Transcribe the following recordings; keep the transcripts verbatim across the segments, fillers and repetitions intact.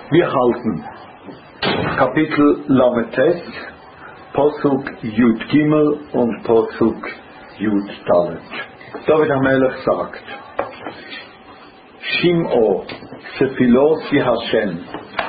Wir halten Kapitel Lametes, Posuk Yud Gimel und Posuk Yud Dalet. David HaMelech sagt: Shim'o Tzefilosi Hashem,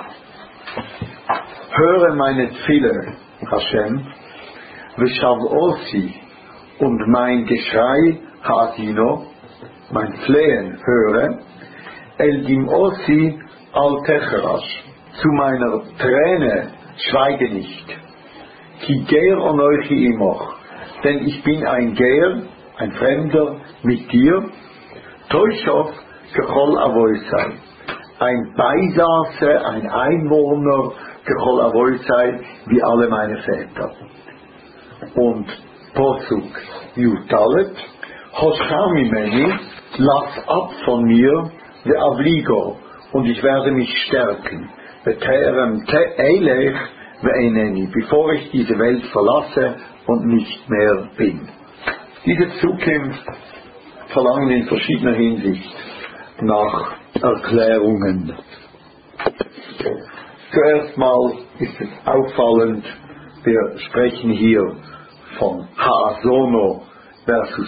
höre meine Tfile, Hashem, Veshav'osi, und mein Geschrei, Ha'asino, mein Flehen höre, El Dim'osi al Techerash, zu meiner Träne schweige nicht. Ki ger onoichi imoch, denn ich bin ein Ger, ein Fremder mit dir. Toishof kechol avoisai, ein Beisaße, ein Einwohner, kechol avoisai, wie alle meine Väter. Und Posuk Yutalet, Hoschamimeni, lass ab von mir, ve avligo, und ich werde mich stärken, beterem te eilech ve eineni, bevor ich diese Welt verlasse und nicht mehr bin. Diese Zukunft verlangen in verschiedener Hinsicht nach Erklärungen. Zuerst mal ist es auffallend, wir sprechen hier von Ha'asono versus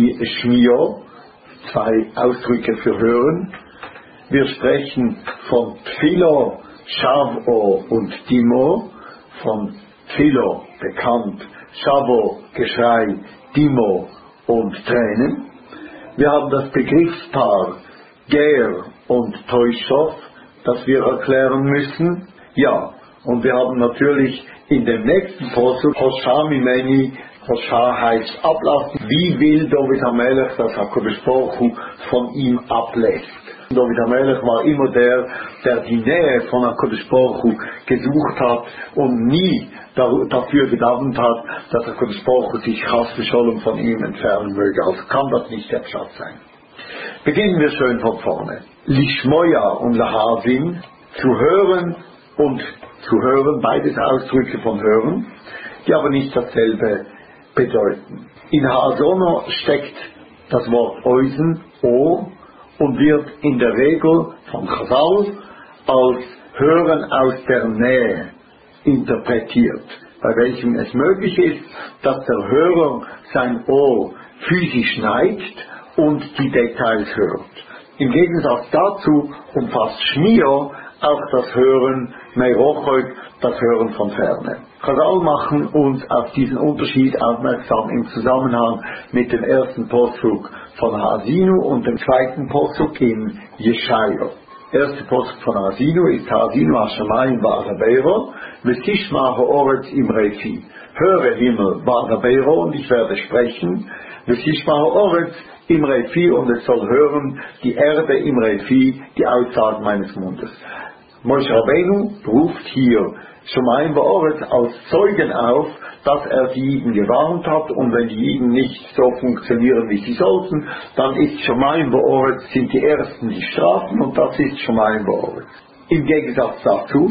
Shmio, zwei Ausdrücke für Hören. Wir sprechen von Tfilo, Shav'o und Dimo, von Tfilo, bekannt, Shav'o, Geschrei, Dimo und Tränen. Wir haben das Begriffspaar Ger und Toishof, das wir erklären müssen. Ja, und wir haben natürlich in dem nächsten Posuk Hoschamimeni, Hosha heißt ablassen. Wie will David HaMelech, dass HaKadosh Baruch Hu von ihm ablässt? David HaMelech war immer der, der die Nähe von HaKadosh Baruch Hu gesucht hat und nie dafür gedammt hat, dass HaKadosh Baruch Hu sich Chas v'Sholom von ihm entfernen möge. Also kann das nicht der Pshat sein. Beginnen wir schön von vorne. Lishmoya und Lahazin, zu hören und zu hören, beides Ausdrücke von hören, die aber nicht dasselbe bedeuten. In Ha'asono steckt das Wort Eusen, Ohr, und wird in der Regel von Chazal als Hören aus der Nähe interpretiert, bei welchem es möglich ist, dass der Hörer sein Ohr physisch neigt und die Details hört. Im Gegensatz dazu umfasst Shmio auch das Hören Meirochoik, das Hören von Ferne. Chazal machen uns auf diesen Unterschied aufmerksam im Zusammenhang mit dem ersten Posuk von Ha'asinu und dem zweiten Posuk in Jeschaja. Der erste Posuk von Ha'asinu ist Ha'asinu Hashamayim Va'arabeiro, V'tishma ha'oretz imrefi. Höre Himmel Va'arabeiro, und ich werde sprechen, V'tishma ha'oretz imrefi, und es soll hören die Erde imrefi, die Aussagen meines Mundes. Moshe Rabbeinu ruft hier Shamayim Va'oretz als Zeugen auf, dass er die Jiden gewarnt hat, und wenn die Jiden nicht so funktionieren, wie sie sollten, dann ist Shamayim Va'oretz, sind die Ersten die Strafen, und das ist Shamayim Va'oretz. Im Gegensatz dazu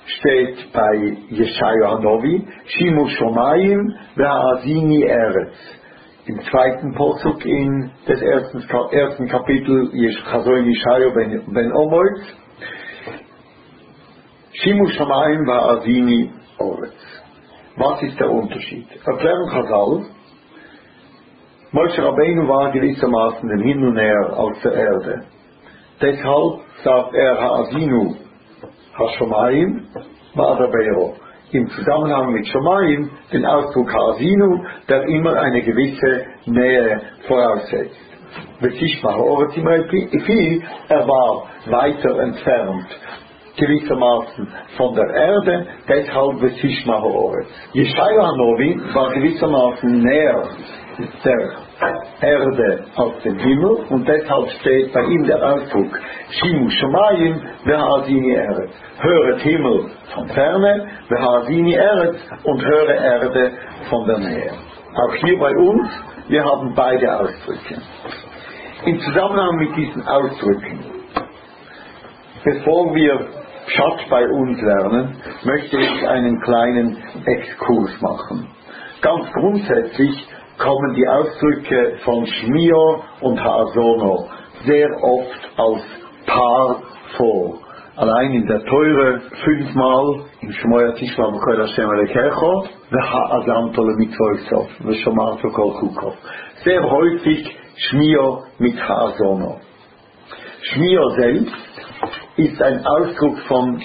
steht bei Jeschaja Hanovi Shimu Shamayim Ve'azini Eretz. Im zweiten Posuk in des ersten, ersten Kapitel Chazoin Jeschaja ben Omoitz Shimu Shamayim Ve'azini Eretz. Was ist der Unterschied? Erklärung Chazal: Moshe Rabbeinu war gewissermaßen dem Himmel näher als der Erde. Deshalb sagt er Ha'asinu Hashamayim Va'adabeiro. Im Zusammenhang mit Shamayim den Ausdruck Ha'asinu, der immer eine gewisse Nähe voraussetzt. Er war weiter entfernt, gewissermaßen von der Erde, deshalb V'tishma ha'oretz. Jeschaja Hanovi war gewissermaßen näher der Erde als dem Himmel, und deshalb steht bei ihm der Ausdruck Shimu Shamayim Ve'azini Eretz. Höret Himmel von ferne, Ve'azini Eretz, und höre Erde von der Nähe. Auch hier bei uns, wir haben beide Ausdrücke. Im Zusammenhang mit diesen Ausdrücken, bevor wir Pshat bei uns lernen, möchte ich einen kleinen Exkurs machen. Ganz grundsätzlich kommen die Ausdrücke von Shmio und Ha'asono sehr oft als Paar vor. allein in der Teure fünfmal im Shmoya Tishma B'Kol Hashem Elekecho V'Ha'azamto L'Mitzvot V'Shomarto Kol Chukot. Sehr häufig Shmio mit Ha'azono. Shmio selbst ist ein Ausdruck von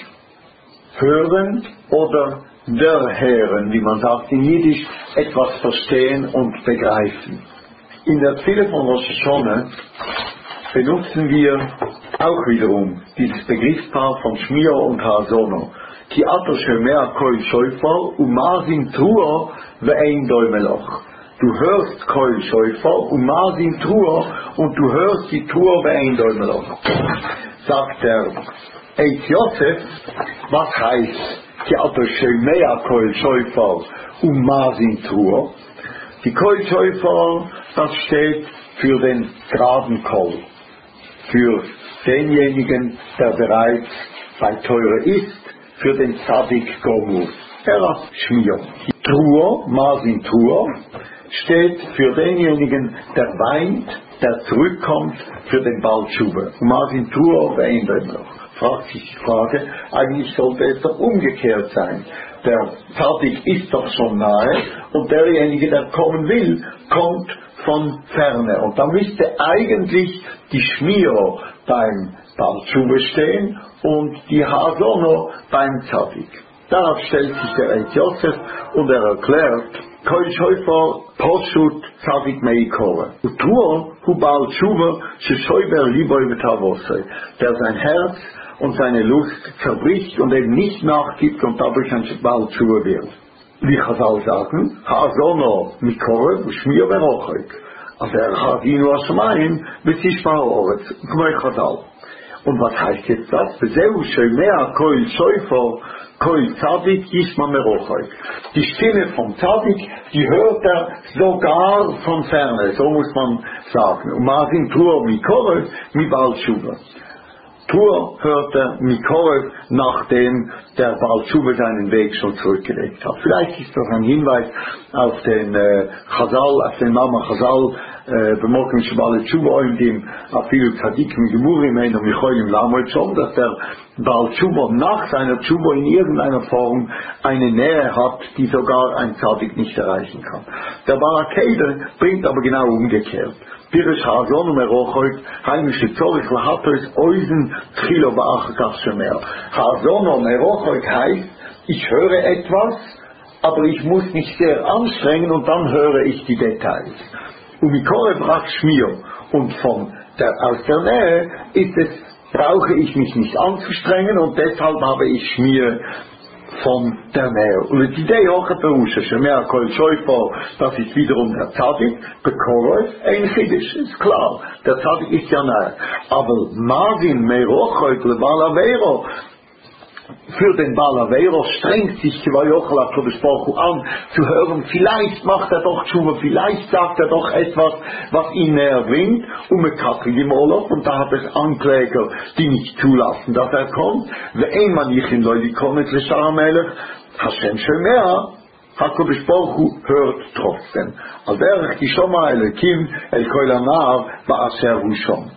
hören oder der Hören, wie man sagt in Jiddisch, etwas verstehen und begreifen. In der Tfile von Rosh Hashanah benutzen wir auch wiederum dieses Begriffspaar von Shmio und Ha'azono. Ki ato shemea kol shofar u'mazin truo ve'ein doimeloch. Du hörst kol shofar u'mazin truo und du hörst die Truo ve'ein doimeloch. Sagt der Eitz Yosef, was heißt Ki ato shemea kol shofar u'mazin truo? Die Kol shofar, das steht für den geraden Kol. Für denjenigen, der bereits bei Teure ist, für den Tzadik Gomur. Er Shmio. Truo, Masin Truo, steht für denjenigen, der weint, der zurückkommt, für den Baal Tshuva. Masin Truo verändert noch. Fragt sich die Frage, eigentlich sollte es doch umgekehrt sein. Der Tzadik ist doch schon nahe und derjenige, der kommen will, kommt von ferne. Und da müsste eigentlich die Shmio beim Baal Tshuva stehen und die Ha'azono beim Tzadik. Darauf stellt sich der Eitz Yosef und er erklärt, Kol Shofar Poshut Tzadik Meikore. Utuo hu Baal Tshuva sheshoiber liboy betavosei. Der sein Herz und seine Lust zerbricht und eben nicht nachgibt und dadurch ein Baal Tshuva wird. Wie Chazal sagen, Ha'azono Mikore Shmio Berochek. Also er hat ihn nur Shmaim B'Tishma Ha'oretz. Gmei Chazal. Und was heißt jetzt das? Bezeu Shemea Kol Shofar Kol Tzadik Yishma Merochek. Die Stimme vom Tzadik, die hört er sogar von ferne, so muss man sagen. Und Masin Tur Mikore Mi Baal Tshuva. Tur hört er Mikore, nachdem der Baal Tshuva seinen Weg schon zurückgelegt hat. Vielleicht ist das ein Hinweis auf den äh, Chazal, auf den Mama Chazal, במוקם שבעל תשובה עומדים אפילו צדיקים גמורים אין ומיכולים לעמוד schon, dass der Baal Tshuva nach seiner Tshuva in irgendeiner Form eine Nähe hat, die sogar ein Tzadik nicht erreichen kann. Der Barakede bringt aber genau umgekehrt. Pirish Ha'azono Merochek heimische Zorich Lahatos Oisen Tchilo Ba'achakach Shemer. Ha'azono Merochek heißt, ich höre etwas, aber ich muss mich sehr anstrengen und dann höre ich die Details. Und Mikore brach Shmio. Und von der, aus der Nähe ist es, brauche ich mich nicht anzustrengen und deshalb habe ich Shmio von der Nähe. Und die Idee auch der Perusha, Shemea Kol Shofar, das ist wiederum der Tzadik, Bekore, ein Chiddush, ist klar. Der Tzadik ist ja nahe. Aber Masin Merochot Lebal Aveiro, für den Baal Aveiro strengt sich Kivayochala Kodeshbaruch an, zu hören, vielleicht macht er doch Tshuva, vielleicht sagt er doch etwas, was ihn näher bringt, um mit Katrin im Urlaub, und da hat es Ankläger, die nicht zulassen, dass er kommt. Wenn man nicht in Leute kommt, L'Sharamelech, Hashem Shemea, HaKodeshbaruch hört trotzdem. Al derech ki shoma Elokim, el kol hanav, ba'asher hu shom.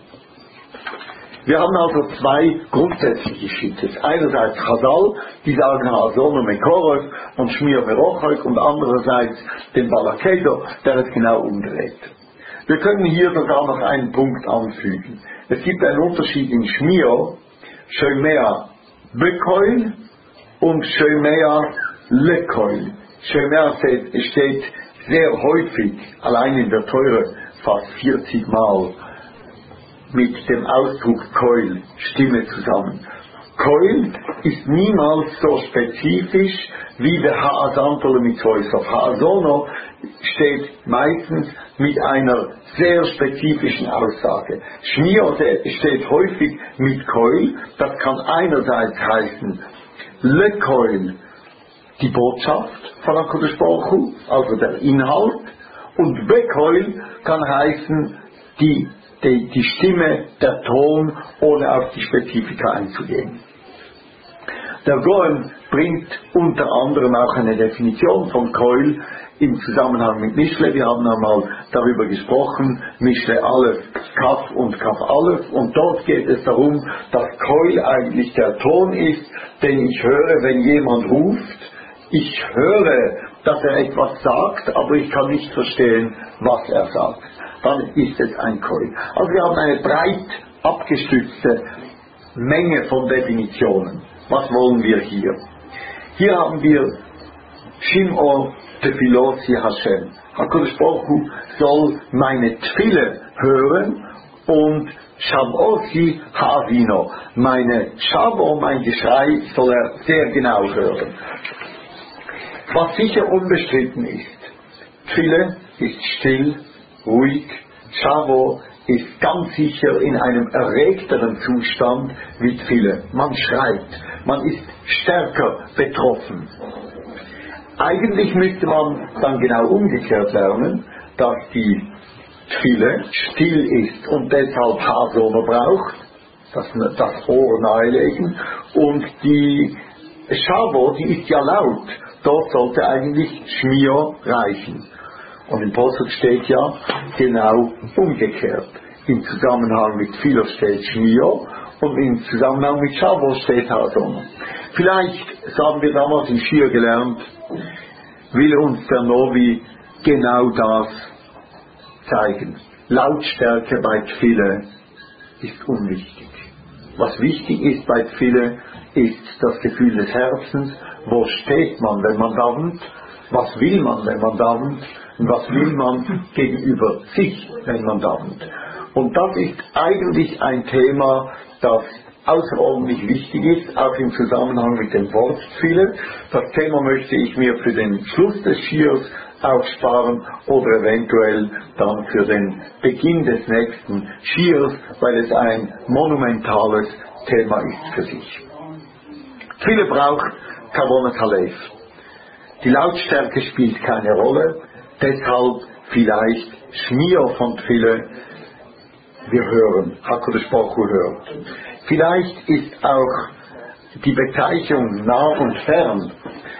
Wir haben also zwei grundsätzliche Schittes. Einerseits Chazal, die sagen Ha'azono Mekorov und Shmio Merochek, und andererseits den Balakedo, der es genau umdreht. Wir können hier sogar noch einen Punkt anfügen. Es gibt einen Unterschied in Shmio, Shemea Bekoil und Shemea Lekoil. Shemea steht sehr häufig, allein in der Teure, fast vierzig Mal, mit dem Ausdruck Koil, Stimme zusammen. Koil ist niemals so spezifisch wie der Ha'azantole mit Zoisov. Ha'azono steht meistens mit einer sehr spezifischen Aussage. Shmio steht häufig mit Koil, das kann einerseits heißen Le Koil, die Botschaft von HaKadosh Baruch Hu, also der Inhalt, und Bekoil kann heißen die Die, die Stimme, der Ton, ohne auf die Spezifika einzugehen. Der Goen bringt unter anderem auch eine Definition von Koil im Zusammenhang mit Mishle. Wir haben einmal darüber gesprochen, Mishle Aleph, Kaf und Kaf Aleph, und dort geht es darum, dass Koil eigentlich der Ton ist, den ich höre, wenn jemand ruft. Ich höre, dass er etwas sagt, aber ich kann nicht verstehen, was er sagt. Dann ist es ein Koil. Also wir haben eine breit abgestützte Menge von Definitionen. Was wollen wir hier? Hier haben wir Shim'o Tefilosi Hashem. HaKadosh Baruch Hu soll meine Tfile hören und Shamosi Ha'avino. Meine Shavo, mein Geschrei, soll er sehr genau hören. Was sicher unbestritten ist, Tfile ist still, ruhig, Shavo ist ganz sicher in einem erregteren Zustand wie Tfile. Man schreit, man ist stärker betroffen. Eigentlich müsste man dann genau umgekehrt lernen, dass die Tfile still ist und deshalb Hasono braucht, das, das Ohr nahelegen, und die Shavo, die ist ja laut, dort sollte eigentlich Shmio reichen. Und im Posuk steht ja genau umgekehrt. Im Zusammenhang mit Philo steht Shmio und im Zusammenhang mit Shavo steht Hasono. Vielleicht, das haben wir damals im Shir gelernt, will uns der Novi genau das zeigen. Lautstärke bei Tfile ist unwichtig. Was wichtig ist bei Tfile, ist das Gefühl des Herzens. Wo steht man, wenn man davent? Was will man, wenn man davent? Und was will man gegenüber sich, wenn man davent? Und das ist eigentlich ein Thema, das außerordentlich wichtig ist, auch im Zusammenhang mit dem Wort Tfile. Das Thema möchte ich mir für den Schluss des Schiers aufsparen oder eventuell dann für den Beginn des nächsten Schiers, weil es ein monumentales Thema ist für sich. Tfile braucht Kavonas Halef. Die Lautstärke spielt keine Rolle, deshalb vielleicht Shmio von Tfile, wir hören, HaKadosh Baruch Hu hört. Vielleicht ist auch die Bezeichnung nah und fern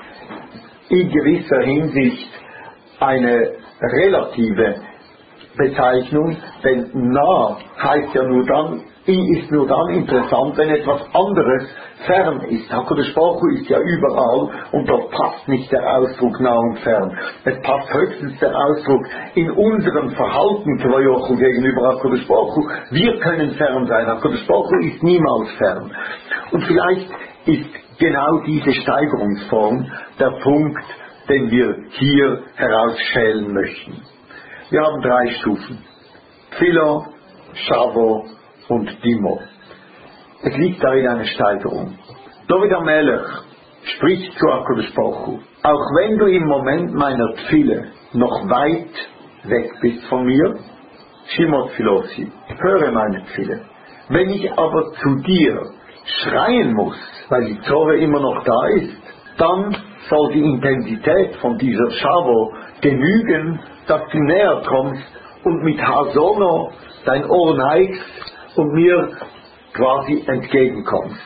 in gewisser Hinsicht eine relative Bezeichnung, denn nah heißt ja nur dann, ist nur dann interessant, wenn etwas anderes fern ist. HaKadosh Baruch Hu ist ja überall und dort passt nicht der Ausdruck nah und fern. Es passt höchstens der Ausdruck in unserem Verhalten gegenüber HaKadosh Baruch Hu. Wir können fern sein, HaKadosh Baruch Hu ist niemals fern. Und vielleicht ist genau diese Steigerungsform der Punkt, den wir hier herausschälen möchten. Wir haben drei Stufen. Philo, Shavo und Dimo. Es liegt darin eine Steigerung. David HaMelech spricht zu HaKadosh Baruch Hu: Auch wenn du im Moment meiner Tfile noch weit weg bist von mir, Shimot Philosi, höre meine Tfile. Wenn ich aber zu dir schreien muss, weil die Zore immer noch da ist, dann soll die Intensität von dieser Shavo genügen, dass du näher kommst und mit Hasono dein Ohr neigst und mir quasi entgegenkommst.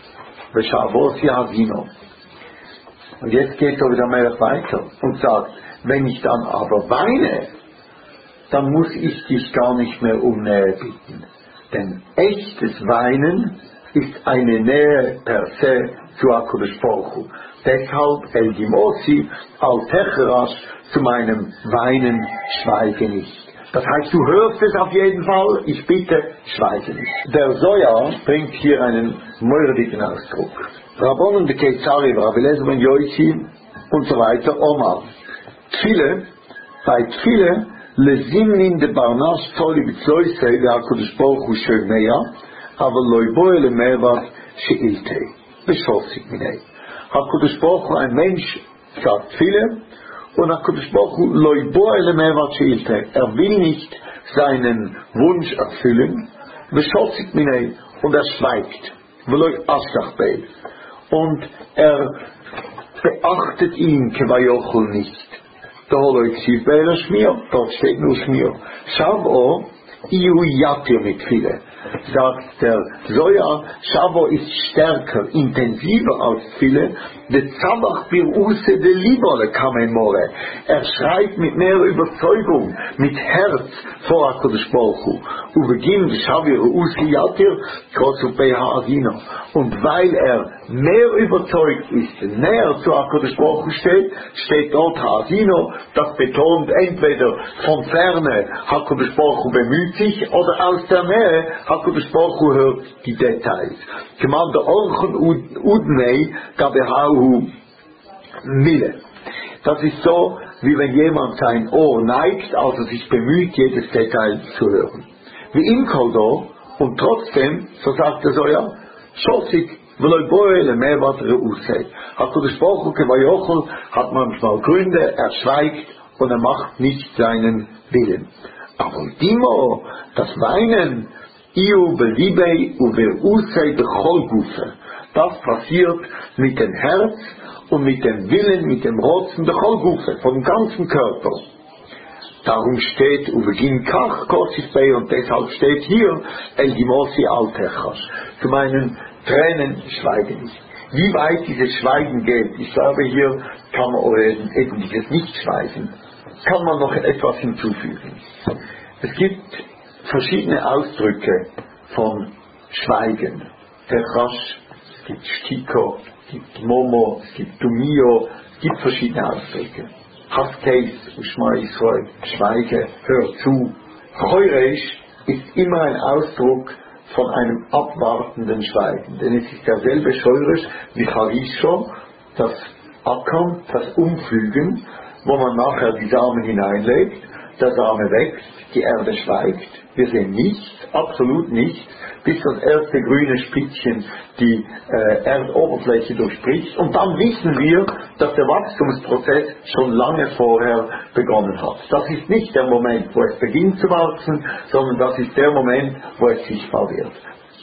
Und jetzt geht er wieder mehr weiter und sagt, wenn ich dann aber weine, dann muss ich dich gar nicht mehr um Nähe bitten. Denn echtes Weinen ist eine Nähe per se zu HaKadosh Baruch Hu. Deshalb El Dimosi al Techerash, zu meinem Weinen schweige nicht. Das heißt, du hörst es auf jeden Fall, ich bitte, schweige nicht. Der Zohar bringt hier einen mordigen Ausdruck. Rabbonon de Ketzari, Rabbi Eliezer ben Yosi und so weiter, Omar. Tfile, bei Tfile, lezimnin de Barnash Toli B'Tzoyse, der HaKadosh Baruch Hu Shemea, aber loiboe le Mevat Sheiltei. Beschossig minei. HaKadosh Baruch Hu, ein Mensch, sagt Tfile, und HaKadosh Baruch Hu loiboe le Mevat Sheiltei. Er will nicht seinen Wunsch erfüllen, beschossig minei, und er schweigt. Veloi Asgach Beil. Und er beachtet ihn, Kevayochel, nicht. Dort steht nur Schmier. Schau, Iu Yatir mit Tfile. sagt der Zohar, Shavo ist stärker, intensiver als viele, de Tzavach bir Use de Libole Kamemore. Er schreibt mit mehr Überzeugung, mit Herz vor HaKadosh Baruch Hu. Und beginnt Shavir Use Yatir, Kosu Peha Avino. Und weil er mehr überzeugt ist, näher zu HaKadosh Baruch Hu steht, steht dort Avino, das betont entweder von ferne HaKadosh Baruch Hu bemüht sich, oder aus der Nähe HaKadosh Baruch Hu hört die Details. Command der Orchen Udnei Gabehahu Mille. Das ist so, wie wenn jemand sein Ohr neigt, also sich bemüht, jedes Detail zu hören. Wie im Koldo, und trotzdem, so sagt er so, ja, Schossig, V'loi Boele, mehr weitere Usse. HaKadosh Baruch Hu Kevayochel hat manchmal Gründe, er schweigt und er macht nicht seinen Willen. Aber Dimo, das Weinen, Iu belibei uve Usse bechol Gufe. Das passiert mit dem Herz und mit dem Willen, mit dem Rotzen bechol Gufe, vom ganzen Körper. Darum steht Uvegin Kach Kosifei, und deshalb steht hier El Gimosi Altechash. Zu meinen Tränen schweigen nicht. Wie weit dieses Schweigen geht, ich glaube, hier kann man eben dieses Nicht-Schweigen, kann man noch etwas hinzufügen. Es gibt verschiedene Ausdrücke von Schweigen. Techash, es gibt Stiko, es gibt Momo, es gibt Dumio, es gibt verschiedene Ausdrücke. Haskeis, Ushma Israel, Schweige, hör zu. Cheureisch ist immer ein Ausdruck von einem abwartenden Schweigen. Denn es ist derselbe Scheurisch wie Charisho, das Ackern, das Umfügen, wo man nachher die Samen hineinlegt, der Same wächst, die Erde schweigt, wir sehen nichts, absolut nichts, bis das erste grüne Spitzchen die äh, Erdoberfläche durchbricht, und dann wissen wir, dass der Wachstumsprozess schon lange vorher begonnen hat. Das ist nicht der Moment, wo es beginnt zu wachsen, sondern das ist der Moment, wo es sichtbar wird.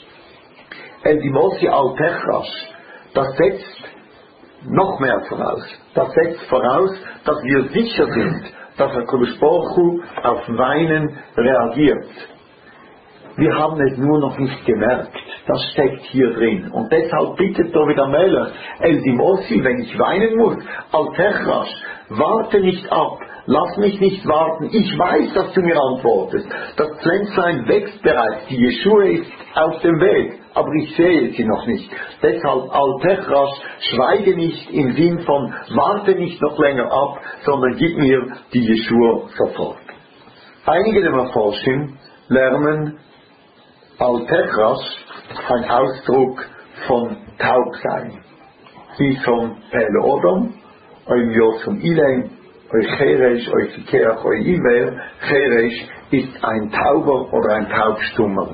El Dimosi al Techrash, das setzt noch mehr voraus. Das setzt voraus, dass wir sicher sind, dass HaKadosh Baruch Hu auf Weinen reagiert. Wir haben es nur noch nicht gemerkt. Das steckt hier drin. Und deshalb bittet David HaMelech, El Dimosi, wenn ich weinen muss, Al Techrash, warte nicht ab, lass mich nicht warten. Ich weiß, dass du mir antwortest. Das Pflänzlein wächst bereits, die Jeschua ist auf dem Weg, aber ich sehe sie noch nicht. Deshalb Al Techrash, schweige nicht im Sinn von warte nicht noch länger ab, sondern gib mir die Jeschua sofort. Einige der Meforschim lernen Al Techrash ein Ausdruck von Taubsein. Wie von Pele Odom, Oim Yosum Ilein, Oi Cheresh, Oi Fikeach, Oi Iver. Cheresh ist ein Tauber oder ein Taubstummer.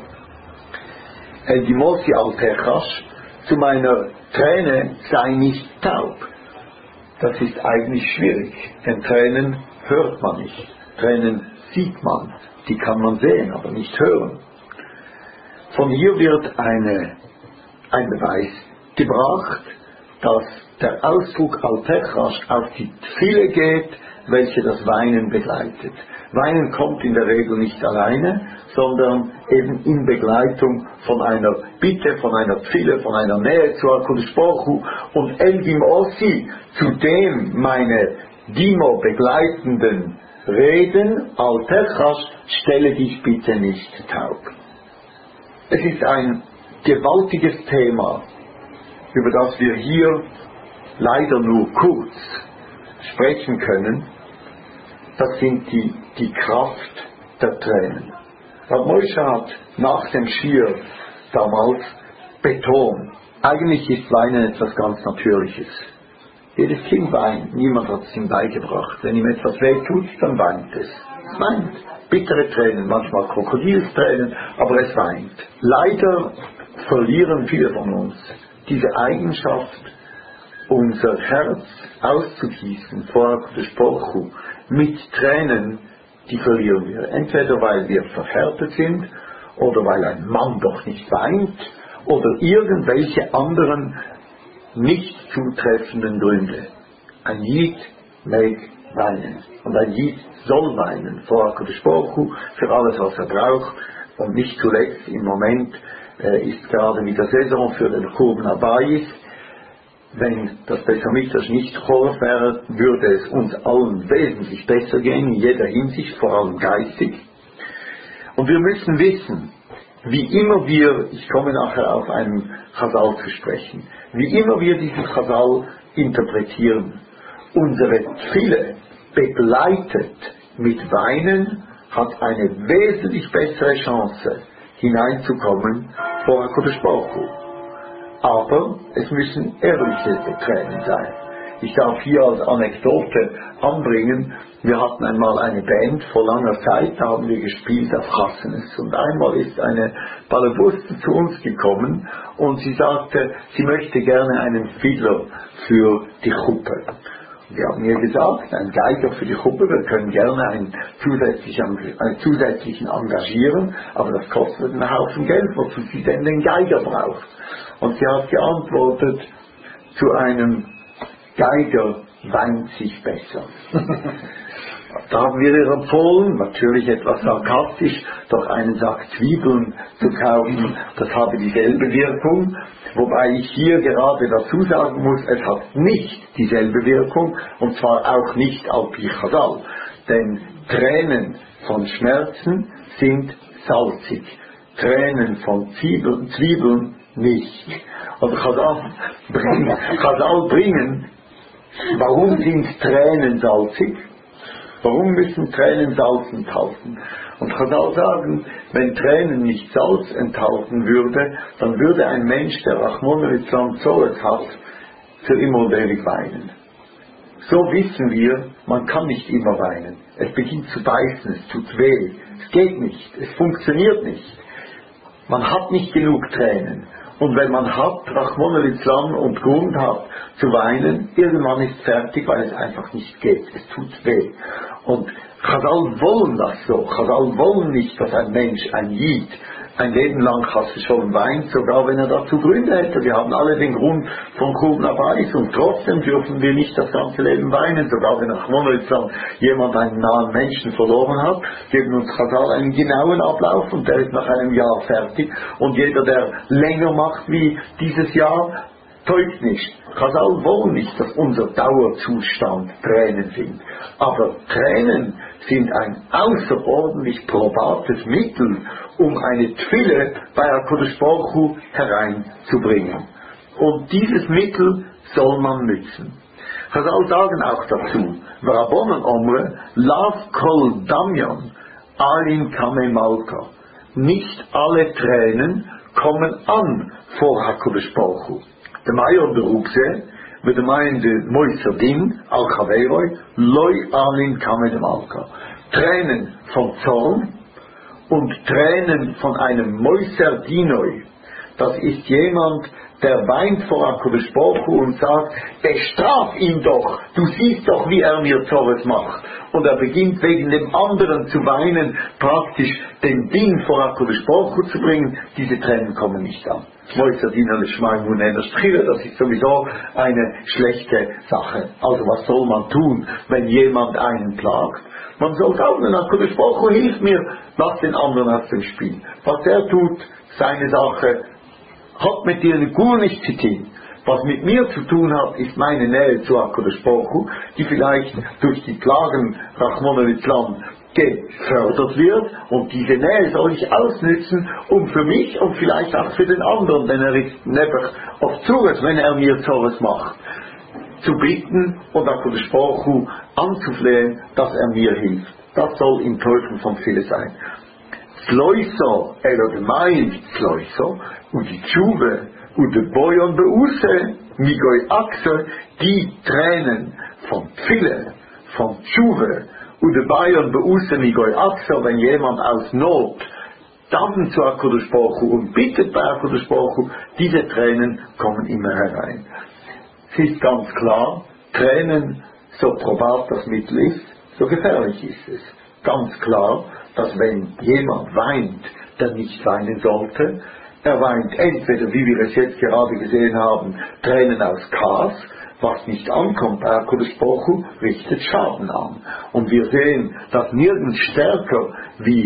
El Dimosi Al Techrash, zu meiner Träne sei nicht taub. Das ist eigentlich schwierig, denn Tränen hört man nicht. Tränen sieht man, die kann man sehen, aber nicht hören. Von hier wird eine, ein Beweis gebracht, dass der Ausdruck Al Techrash auf die Tfile geht, welche das Weinen begleitet. Weinen kommt in der Regel nicht alleine, sondern eben in Begleitung von einer Bitte, von einer Tfile, von einer Nähe zu HaKadosh Baruch Hu. Und El Dimosi, zu dem meine Dimo begleitenden Reden, Al Techrash, stelle dich bitte nicht taub. Es ist ein gewaltiges Thema, über das wir hier leider nur kurz sprechen können. Das sind die, die Kraft der Tränen. Rav Moshe hat nach dem Schir damals betont, eigentlich ist Weinen etwas ganz Natürliches. Jedes Kind weint, niemand hat es ihm beigebracht. Wenn ihm etwas weh tut, dann weint es. Es weint. Bittere Tränen, manchmal Krokodilstränen, aber es weint. Leider verlieren viele von uns diese Eigenschaft, unser Herz auszugießen vor HaKadosh Baruch Hu mit Tränen, die verlieren wir. Entweder weil wir verhärtet sind oder weil ein Mann doch nicht weint oder irgendwelche anderen nicht zutreffenden Gründe. Ein Jid mag weinen und ein Jid soll weinen vor HaKadosh Baruch Hu für alles, was er braucht, Und nicht zuletzt im Moment äh, ist gerade mit der Saison für den Korban Abayis, wenn das Besamikdash nicht Chorf wäre, würde es uns allen wesentlich besser gehen, in jeder Hinsicht, vor allem geistig. Und wir müssen wissen, wie immer wir, ich komme nachher auf einen Chazal zu sprechen, wie immer wir diesen Chazal interpretieren, unsere Tfile begleitet mit Weinen hat eine wesentlich bessere Chance hineinzukommen vor HaKadosh Baruch Hu. Aber es müssen ehrliche Tränen sein. Ich darf hier als Anekdote anbringen, wir hatten einmal eine Band vor langer Zeit, da haben wir gespielt auf Chassanes. Und einmal ist eine Balabuste zu uns gekommen und sie sagte, sie möchte gerne einen Fiedler für die Chuppe. Wir haben ihr gesagt, ein Geiger für die Chuppe, wir können gerne einen zusätzlichen, einen zusätzlichen engagieren, aber das kostet einen Haufen Geld, wozu sie denn den Geiger braucht. Und sie hat geantwortet, zu einem Geiger weint sich besser. Da haben wir ihr empfohlen, natürlich etwas sarkastisch, doch einen Sack Zwiebeln zu kaufen, das habe dieselbe Wirkung. Wobei ich hier gerade dazu sagen muss, es hat nicht dieselbe Wirkung, und zwar auch nicht al-Pi Chazal. Denn Tränen von Schmerzen sind salzig, Tränen von Zwiebeln, Zwiebeln nicht. Also Chazal bringen, Chazal bringen, warum sind Tränen salzig? Warum müssen Tränen Salz enthalten? Und Chazal sagen, wenn Tränen nicht Salz enthalten würde, dann würde ein Mensch, der Rachmon litzlan Zoret hat, für immer und ewig weinen. So wissen wir, man kann nicht immer weinen. Es beginnt zu beißen, es tut weh, es geht nicht, es funktioniert nicht. Man hat nicht genug Tränen. Und wenn man hat, Rachmon litzlan und Grund hat zu weinen, irgendwann ist fertig, weil es einfach nicht geht. Es tut weh. Und Chazal wollen das so. Chazal wollen nicht, dass ein Mensch, ein Jid, ein Leben lang schon weint, sogar wenn er dazu Gründe hätte. Wir haben alle den Grund von Korban Abayis und trotzdem dürfen wir nicht das ganze Leben weinen, sogar wenn Rachmon litzlan jemand einen nahen Menschen verloren hat, geben uns Chazal einen genauen Ablauf und der ist nach einem Jahr fertig. Und jeder, der länger macht wie dieses Jahr, täuscht nicht. Chazal wollen nicht, dass unser Dauerzustand Tränen sind. Aber Tränen sind ein außerordentlich probates Mittel, um eine Tfile bei HaKadosh Baruch Hu hereinzubringen. Und dieses Mittel soll man nützen. Chazal sagen auch dazu, Rabbonon omre, lav kol damyon, alin kame malka. Nicht alle Tränen kommen an vor HaKadosh Baruch Hu. Der Meier der Rukse, mit dem einen der Moiser Din, Al-Chaveroi, Loi Alin Kamed Malka. Tränen von Zorn und Tränen von einem Moiser Dinoi. Das ist jemand, der weint vor HaKadosh Baruch Hu und sagt, bestraf ihn doch, du siehst doch, wie er mir Zorres macht. Und er beginnt wegen dem anderen zu weinen, praktisch den Din vor HaKadosh Baruch Hu zu bringen. Diese Tränen kommen nicht an. Das ist sowieso eine schlechte Sache. Also was soll man tun, wenn jemand einen plagt? Man soll sagen, HaKadosh Baruch Hu hilft mir, lass den anderen aus dem Spiel. Was er tut, seine Sache, hat mit dir gar nichts zu tun. Was mit mir zu tun hat, ist meine Nähe zu HaKadosh Baruch Hu, die vielleicht durch die Klagen Rachmon litzlan gefördert wird, und diese Nähe soll ich ausnützen, um für mich und vielleicht auch für den anderen, denn er ist nebach auf Zures, wenn er mir Zores macht, zu bitten und HaKadosh Baruch Hu anzuflehen, dass er mir hilft. Das soll im Teufel von Viele sein. Zloiso, er gemeint Zloiso, und die Tshuve, und die Boyon Beuse, Migoi Achse, die Tränen von Viele, von Tshuve, und die Boyon Beuse, Migoi Achse, wenn jemand aus Not dann zu HaKadosh Baruch Hu und bittet bei HaKadosh Baruch Hu, diese Tränen kommen immer herein. Es ist ganz klar, Tränen, so probat das Mittel ist, so gefährlich ist es. Ganz klar, dass wenn jemand weint, der nicht weinen sollte, er weint entweder, wie wir es jetzt gerade gesehen haben, Tränen aus Kas, was nicht ankommt bei HaKadosh Baruch Hu, richtet Schaden an. Und wir sehen, dass nirgends stärker wie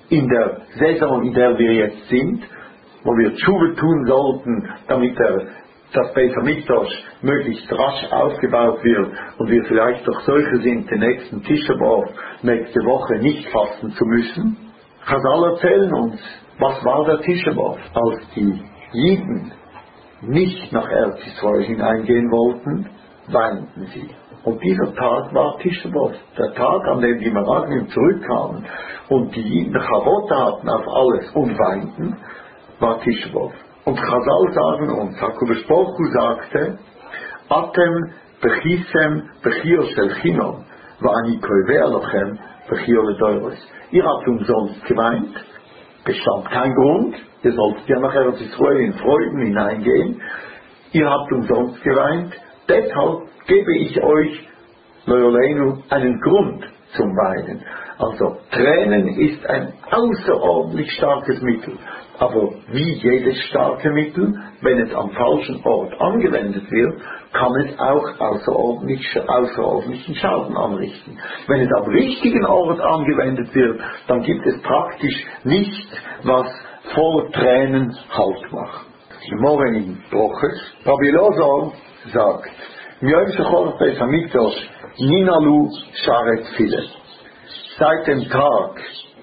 in der Saison, in der wir jetzt sind, wo wir Tschuwe tun sollten, damit der, das Beit HaMikdash möglichst rasch aufgebaut wird und wir vielleicht doch solche sind, den nächsten Tisha B'Av nächste Woche nicht fasten zu müssen. Chazal erzählen uns, was war der Tisha B'Av, als die Jiden nicht nach Eretz Yisrael hineingehen wollten, weinten sie. Und dieser Tag war Tisha B'Av, der Tag, an dem die Meraglim zurückkamen und die Jiden Chavot hatten auf alles und weinten, war Tisha B'Av. Und Chazal sagen uns, HaKadosh Baruch Hu sagte, Atem bechisem bechir shel chinom, va'ani koiveh lochem bechir ledoros. Ihr habt umsonst geweint, bestand kein Grund, ihr solltet ja nach Eretz Yisrael in Freuden hineingehen, ihr habt umsonst geweint, deshalb gebe ich euch, Leolenu, einen Grund zum Weinen. Also Tränen ist ein außerordentlich starkes Mittel, aber wie jedes starke Mittel, wenn es am falschen Ort angewendet wird, kann es auch außerordentlich, außerordentlichen Schaden anrichten. Wenn es am richtigen Ort angewendet wird, dann gibt es praktisch nichts, was vor Tränen Halt macht. Die morgigen Broches, Rabbi Elazar sagt, Miyom shechor Beit HaMikdash ninalu sharet Tfile. Seit dem Tag,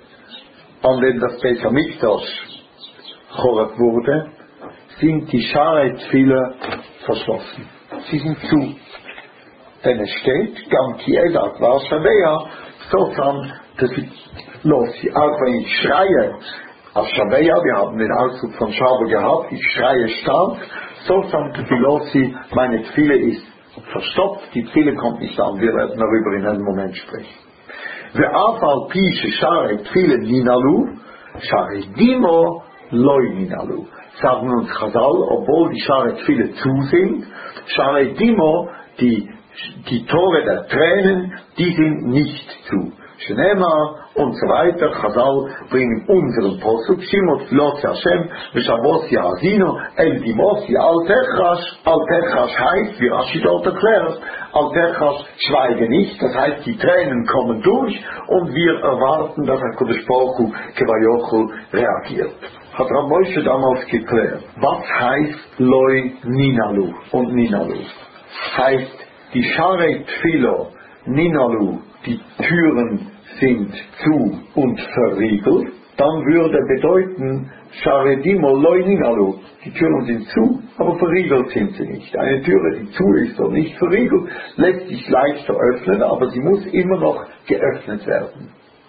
an dem das Beit HaMikdash Chorab wurde, sind die Sharet Tfile verschlossen. Sie sind zu. Denn es steht, Gam ki edat var Shabea, sozusagen, dass ich los, auch wenn ich schreie, als Shabea, wir haben den Ausdruck von Shabbat gehabt, ich schreie stark, sozusagen, dass Losi, meine Tfile ist verstopft, die Tfile kommt nicht an, wir werden darüber in einem Moment sprechen. Ve'af al pi shesharet Tfile ninalu, sharet dimo loi ninalu. Sagen uns Chazal, obwohl die Sharet Tfile zu sind, Sharet dimo, die, die Tore der Tränen, die sind nicht zu. Shnema und so weiter, Chazal bringen unseren Posuk, Shimot Filot Hashem, Veshavos Yahazino, El Dimos, Al Techrash, Al Techrash heißt, wie Rashi dort erklärt, Al Techrash schweige nicht, das heißt, die Tränen kommen durch und wir erwarten, dass HaKadosh Baruch Hu Kevayochel reagiert. Hat Rav Moshe damals geklärt, was heißt Loi Ninalu und Ninalu? Heißt, die Sharet Tfilo, Ninalu, die Türen sind zu und verriegelt, dann würde bedeuten, Sharedimo Loi Ninalu, die Türen sind zu, aber verriegelt sind sie nicht. Eine Türe, die zu ist und nicht verriegelt, lässt sich leichter öffnen, aber sie muss immer noch geöffnet werden.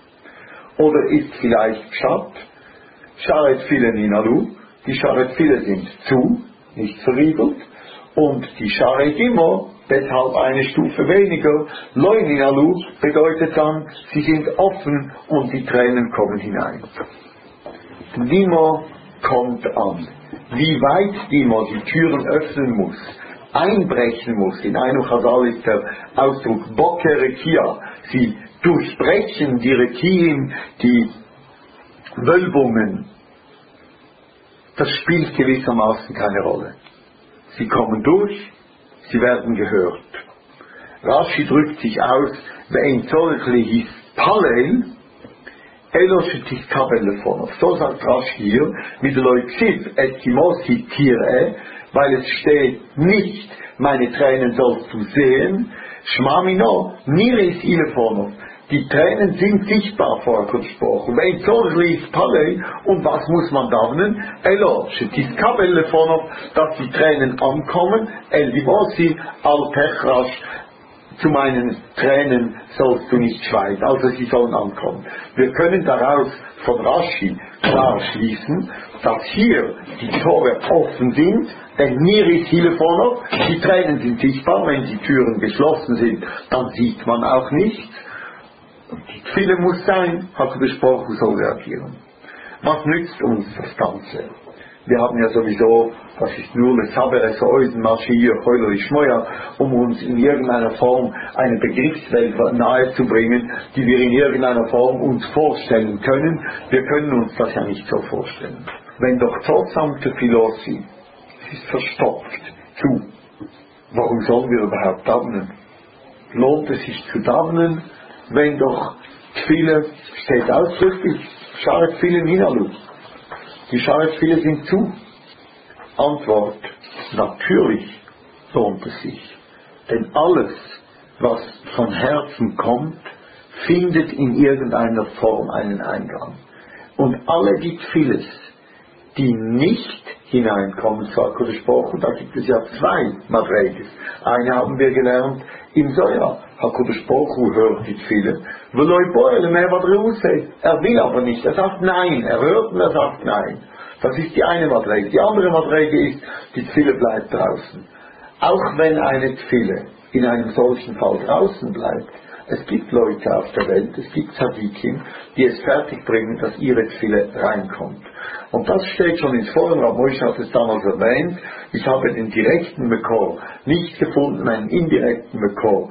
Oder ist vielleicht Pshat, Sharet Tfile Ninalu, die Sharet Tfile sind zu, nicht verriegelt, und die Sharedimo, deshalb eine Stufe weniger, Loi Ninalu bedeutet dann, sie sind offen und die Tränen kommen hinein. Dimo kommt an. Wie weit Dimo die Türen öffnen muss, einbrechen muss, in einem Chazal ist der Ausdruck Boker Rekia, sie durchbrechen die Rekien, die Wölbungen, das spielt gewissermaßen keine Rolle. Sie kommen durch, sie werden gehört. Rashi drückt sich aus, ve'en tzorich lehis palel, elo shetiskabel lefonov. So sagt Rashi hier, mit loiksiv et kimosi tir'e, weil es steht nicht, meine Tränen sollst du sehen, shmamino, niris ilefonov. Die Tränen sind sichtbar vor HaKadosh Baruch Hu. Ve'en tzorich lehis palel, und was muss man davnen? Elo shetiskabel lefonov, dass die Tränen ankommen, el dimosi al techrash, zu meinen Tränen sollst du nicht schweigen, also sie sollen ankommen. Wir können daraus von Rashi klar schließen, dass hier die Tore offen sind, denn Niris Hilefonov, die Tränen sind sichtbar, wenn die Türen geschlossen sind, dann sieht man auch nichts. Die Tfile muss sein, HaKadosh Baruch Hu soll reagieren. Was nützt uns das Ganze? Wir haben ja sowieso, das ist nur le Sabere Soisen Maschir, Heuler Schmoya, um uns in irgendeiner Form eine Begriffswelt nahe zu bringen, die wir in irgendeiner Form uns vorstellen können. Wir können uns das ja nicht so vorstellen. Wenn doch zotzamte Philosi, es ist verstopft, zu, warum sollen wir überhaupt davnen? Lohnt es sich zu davnen, wenn doch Tfile, steht ausdrücklich, Scharet viele Minalu. Die Scharet viele sind zu. Antwort: Natürlich lohnt es sich. Denn alles, was von Herzen kommt, findet in irgendeiner Form einen Eingang. Und alle die Tfiles, die nicht hineinkommen zu HaKadosh Baruch Hu, da gibt es ja zwei Madreges. Eine haben wir gelernt im Zohar. HaKadosh Baruch Hu hört die Tfile. Er will aber nicht, er sagt nein. Er hört und er sagt nein. Das ist die eine Madrege. Die andere Madrege ist, die Tfile bleibt draußen. Auch wenn eine Tfile in einem solchen Fall draußen bleibt, es gibt Leute auf der Welt, es gibt Tzadikim, die es fertigbringen, dass ihre Tfile reinkommt. Und das steht schon ins Forum, Rav Moshe hat es damals erwähnt, ich habe den direkten Mekor nicht gefunden, einen indirekten Mekor.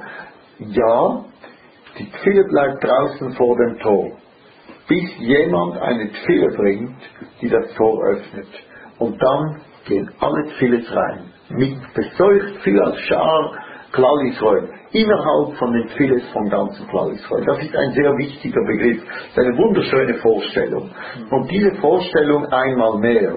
Ja, die Tfile bleibt draußen vor dem Tor, bis jemand eine Tfile bringt, die das Tor öffnet. Und dann gehen alle Tfiles rein. Mit besäucht viel als Schar Klal Yisrael, innerhalb von den Tfiles vom ganzen Klal Yisrael. Das ist ein sehr wichtiger Begriff, das ist eine wunderschöne Vorstellung. Und diese Vorstellung einmal mehr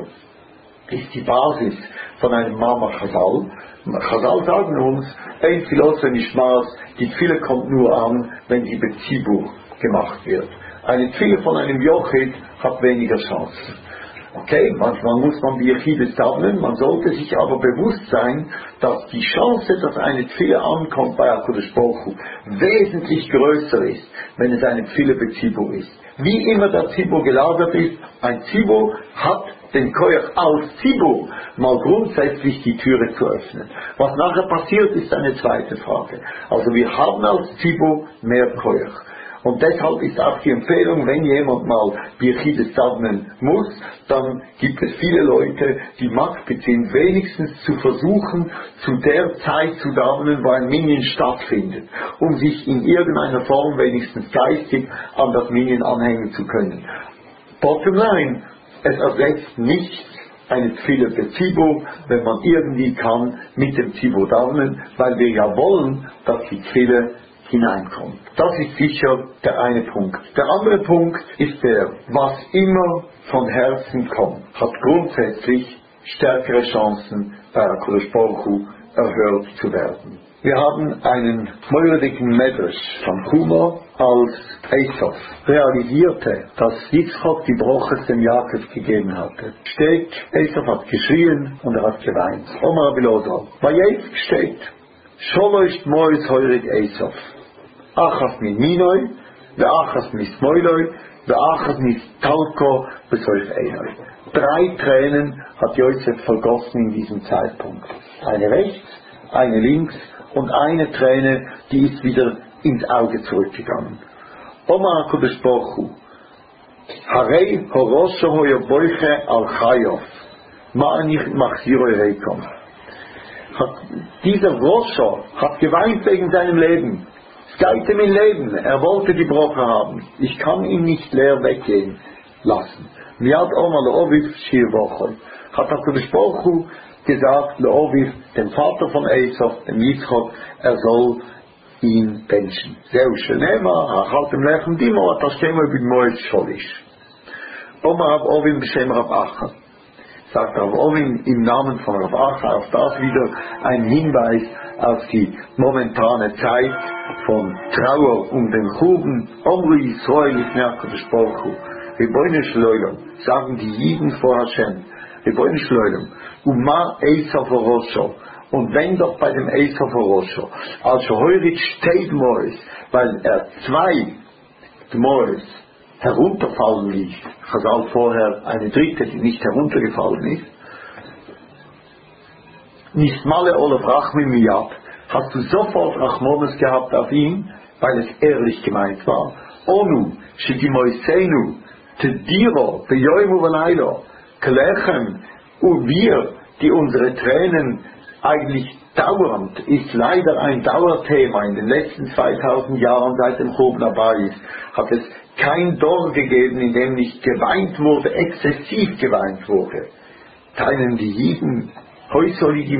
ist die Basis von einem Mama Chazal. Chazal sagen uns, ein Philosoph nicht Maß, die Tfile kommt nur an, wenn die Bezibur gemacht wird. Eine Tfile von einem Jochid hat weniger Chancen. Okay, manchmal muss man die Yechide sammeln, man sollte sich aber bewusst sein, dass die Chance, dass eine Tfile ankommt bei HaKadosh Baruch Hu, wesentlich größer ist, wenn es eine Tfile Bezibur ist. Wie immer der Zibur gelagert ist, ein Zibur hat den Koyach als Zibur mal grundsätzlich die Türe zu öffnen. Was nachher passiert, ist eine zweite Frage. Also wir haben als Zibur mehr Koyach. Und deshalb ist auch die Empfehlung, wenn jemand mal Birchides sammeln muss, dann gibt es viele Leute, die Macht beziehen, wenigstens zu versuchen, zu der Zeit zu sammeln, wo ein Minyan stattfindet, um sich in irgendeiner Form wenigstens geistig an das Minyan anhängen zu können. Bottom line, es ersetzt nichts eine Tfile Bezibur, wenn man irgendwie kann, mit dem Zibur sammeln, weil wir ja wollen, dass die Tfile hineinkommt. Das ist sicher der eine Punkt. Der andere Punkt ist der, was immer von Herzen kommt, hat grundsätzlich stärkere Chancen, bei HaKadosh Baruch Hu erhört zu werden. Wir haben einen meuredigen Medrash von Kuma, als Esav realisierte, dass Yitzchak die Broches dem Jakob gegeben hatte. Steht, Esav hat geschrien und er hat geweint. Omar Abilodal. Bei jetzt steht, Sholosh Mois heuret Esav. Achas mi Minoi, ve Achas mi Smoiloi, ve Achas mi Talko, besolch Einoi. Drei Tränen hat Josef vergossen in diesem Zeitpunkt. Eine rechts, eine links und eine Träne, die ist wieder ins Auge zurückgegangen. Omar HaKadosh Baruch Hu. Harei horosho hoyo boiche al chayov. Ma'anich machziroi reikom. Dieser Rosho hat geweint wegen seinem Leben. Es geht ihm im Leben. Er wollte die Broche haben. Ich kann ihn nicht leer weggehen lassen. Miad Omar Leoviv Shir Bochoi. Hat HaKadosh Baruch Hu gesagt, Leoviv, dem Vater von Esav, dem Yitzchak, er soll ihn benchen. Zeu Shenema, Hachaltem Lechem Dimo, Atashema B'Moed Sholish. Omar Rav Ovim B'Shem Rav Acha. Sagt Rav Ovim im Namen von Rav Acha, auch das wieder ein Hinweis auf die momentane Zeit von Trauer um den Chuben. Omri Yisrael ist HaKadosh Baruch Hu. Ribono shel Olam, sagen die Jiden vor Hashem. Ribono shel Olam. Uma Esav Rosho. Und wenn doch bei dem Esav Rosho, also heurig steht Mois, weil er zwei Mois herunterfallen ließ, Chazal vorher eine dritte, die nicht heruntergefallen ist, Nismale Olav Rachmim Miyad, hast du sofort Rachmones gehabt auf ihn, weil es ehrlich gemeint war. Onu, Shidi Moisenu, Tediro, Beyoimu Vanailo, Kelechem, und wir, die unsere Tränen eigentlich dauernd, ist leider ein Dauerthema in den letzten zweitausend Jahren seit dem Churban Abayis, hat es kein Dorf gegeben, in dem nicht geweint wurde, exzessiv geweint wurde. Teilen die Jiden, bei uns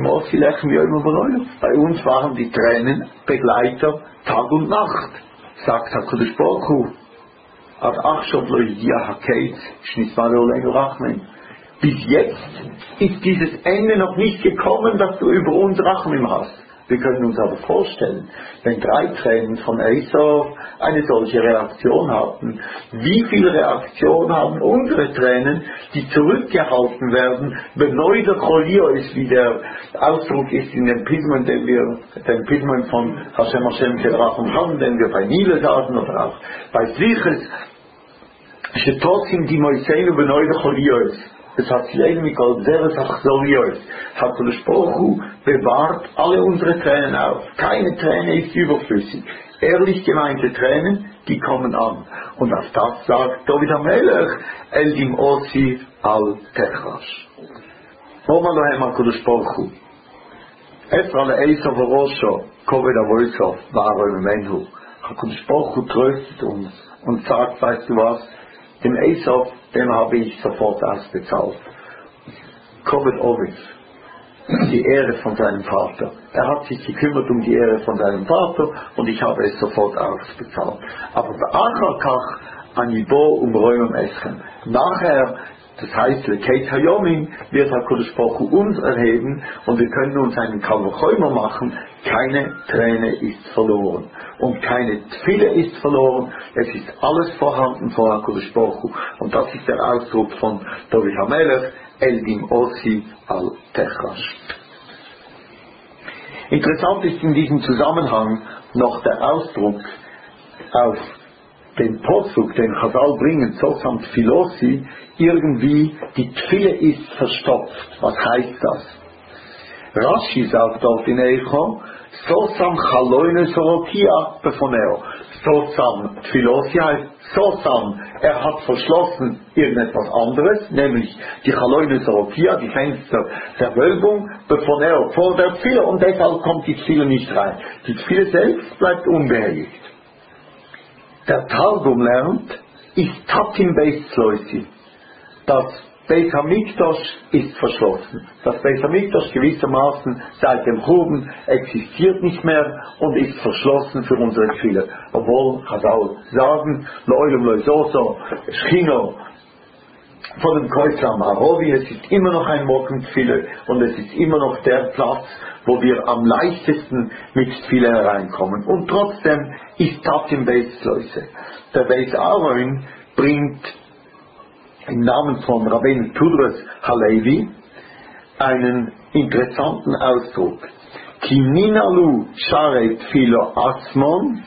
waren die Tränen Begleiter Tag und Nacht, sagt HaKadosh Baruch Hu. ad achshov lo yia hakeit shnitma le'olenu rachmim. Bis jetzt ist dieses Ende noch nicht gekommen, dass du über uns Rachmim hast. Wir können uns aber vorstellen, wenn drei Tränen von Esau eine solche Reaktion hatten, wie viel Reaktion haben unsere Tränen, die zurückgehalten werden, beneuder Cholio ist, wie der Ausdruck ist in dem Pismen, den wir, den Pismen von Hashem Hashem Kedrachum haben, den wir bei Nile sagen oder auch bei Zwiches, Shetosim die Moiseinu beneuder Cholio ist. Es hat Leben mit Goldzeres Achsorios. HaKadosh Baruch Hu bewahrt alle unsere Tränen auf. Keine Träne ist überflüssig. Ehrlich gemeinte Tränen, die kommen an. Und auf das sagt David HaMelech, Eldim Osi al Techash. Oma Lohem HaKadosh Baruch Hu. Esra le'Esau v'Rosho, Koved Avoisov, V'Aroim Menhu. HaKadosh Baruch Hu tröstet uns und sagt, weißt du was, dem Esau, dem habe ich sofort ausbezahlt. Koved Oviv, die Ehre von seinem Vater. Er hat sich gekümmert um die Ehre von seinem Vater und ich habe es sofort ausbezahlt. Aber Achakach Anibo um Räumem Eschen. Nachher, das heißt, Lekeit Hayomim, wird HaKadosh Baruch Hu uns erheben und wir können uns einen Kalvachomer machen. Keine Träne ist verloren. Und keine Tfile ist verloren. Es ist alles vorhanden von HaKadosh Baruch Hu. Und das ist der Ausdruck von David HaMelech, Eldim Osi al Techash. Interessant ist in diesem Zusammenhang noch der Ausdruck auf den Posuk, den Chazal bringen, Zosam Tfilosi, irgendwie die Tfile ist verstopft. Was heißt das? Rashi sagt dort in Eicho, Sosam Chaloine Sorokia Befoneo. Sosam Tfilosi heißt Sosam, er hat verschlossen irgendetwas anderes, nämlich die Chaloine Sorokia, die Fenster der Wölbung, Befoneo, vor der Tfile, und deshalb kommt die Tfile nicht rein. Die Tfile selbst bleibt unbehelligt. Der Targum lernt, ist Tatim Beis Zloisi. Das Beis Hamikdash ist verschlossen. Das Beis Hamikdash gewissermaßen seit dem Chuben existiert nicht mehr und ist verschlossen für unsere Tfile. Obwohl Chazal sagen, Leulum Leusoso, Schino, von dem Kreuzam Arovi, es ist immer noch ein Mocken-Tfile und es ist immer noch der Platz, wo wir am leichtesten mit Tfile hereinkommen. Und trotzdem ist Tatim Beis Zloisi. Der Beis Aaron bringt im Namen von Rabbeinu Tudros Halevi einen interessanten Ausdruck. Ki ninalu sharei tfilo asmon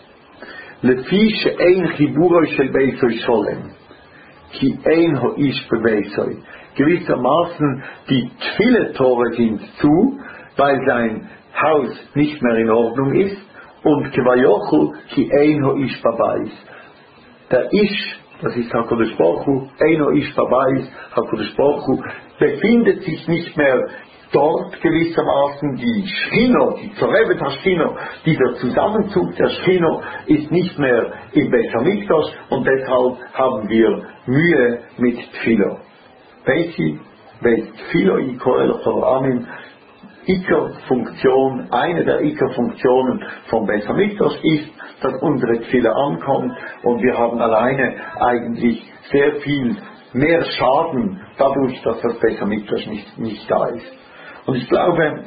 lefi she'ein chiburoi shel beisoi sholem ki ein ho ish bebeisoi. Gewissermaßen die Tfile-Tore sind zu, weil sein Haus nicht mehr in Ordnung ist, und kevayochu ki ein ho ish babais. Der Ish, das ist HaKadosh Baruch Hu, Eino Ish Babais, HaKadosh Baruch Hu, befindet sich nicht mehr dort gewissermaßen. Die Schchino, die Zorevet HaSchchino, dieser Zusammenzug der Schchino ist nicht mehr im Beis Hamikdash, und deshalb haben wir Mühe mit Tfilo. Beisi, Beis Tfilo, Ikoel, Choramin, Iker-Funktion, eine der Iker-Funktionen vom Beis Hamikdash ist, dass unsere Tfile ankommt, und wir haben alleine eigentlich sehr viel mehr Schaden dadurch, dass das Beis Hamikdash nicht, nicht da ist. Und ich glaube,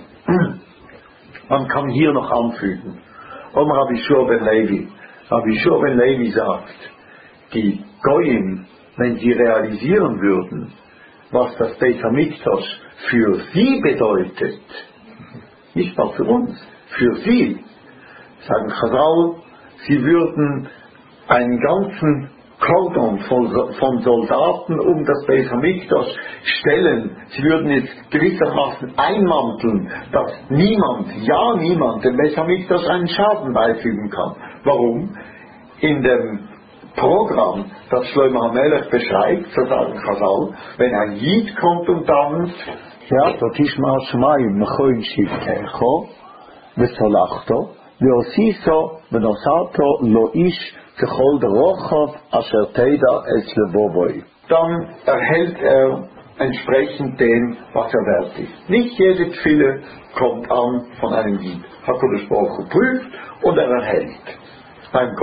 man kann hier noch anfügen, Om Rabbi Shua ben Levi, Rabbi Shua ben Levi sagt, die Goyim, wenn sie realisieren würden, was das Beis Hamikdash für sie bedeutet, nicht mal für uns, für sie, sagen Chazal, sie würden einen ganzen Kordon von, von Soldaten um das Beis Hamikdash stellen. Sie würden es gewissermaßen einmanteln, dass niemand, ja niemand, dem Beis Hamikdash einen Schaden beifügen kann. Warum? In dem Programm, das Shlomo HaMelech beschreibt, so sagen Chazal, wenn ein Jid kommt und dann, ja, dort ist mal Shmaim, Mechoim Shivtecho, Vesolachto, Veosiso, Venosato, Lo Ish, Kechol Derochov, Asher Teida, Es Lebovoi. Dann erhält er entsprechend dem, was er wert ist. Nicht jede Tfile kommt an von einem Jid. HaKadosh Baruch Hu prüft und er erhält. Beim Goy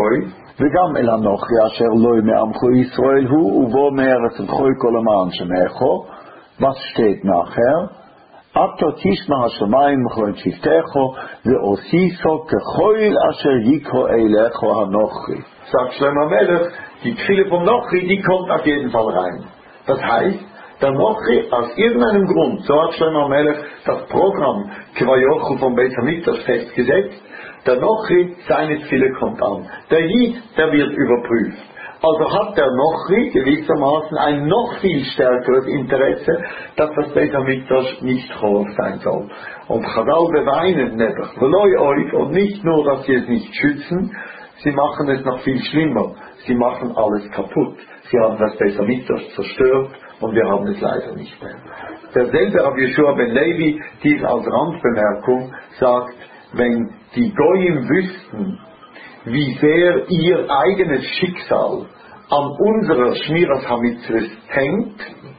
וגם אל אנוכי אשר לא מעמך ישראל הוא ובו מארץ ובכל כל למען שמך. Was steht nachher? אתה תשמע השמיים וכל שבטך ועושיסו ככל אשר יקרא אליך הנוכרי. Sagt Shlomo Melech, die Tfile vom Nochri, die kommt auf jeden Fall rein. Das heißt, der Nochri, aus irgendeinem Grund, so hat Shlomo Melech das Programm Kvayochu vom Beis Hamikdash festgesetzt, der Nochri, seine Tfile kommt an. Der Jid, der wird überprüft. Also hat der Nochri gewissermaßen ein noch viel stärkeres Interesse, dass das Beis Hamikdash nicht Chorov sein soll. Und Chazal beweinen nebach, veloi euch, und nicht nur, dass sie es nicht schützen, sie machen es noch viel schlimmer. Sie machen alles kaputt. Sie haben das Beis Hamikdash zerstört und wir haben es leider nicht mehr. Derselbe Rabbi Yeshua ben Levi, dies als Randbemerkung, sagt, wenn die Goyim wüssten, wie sehr ihr eigenes Schicksal an unserer Shmiras HaMitzvos hängt,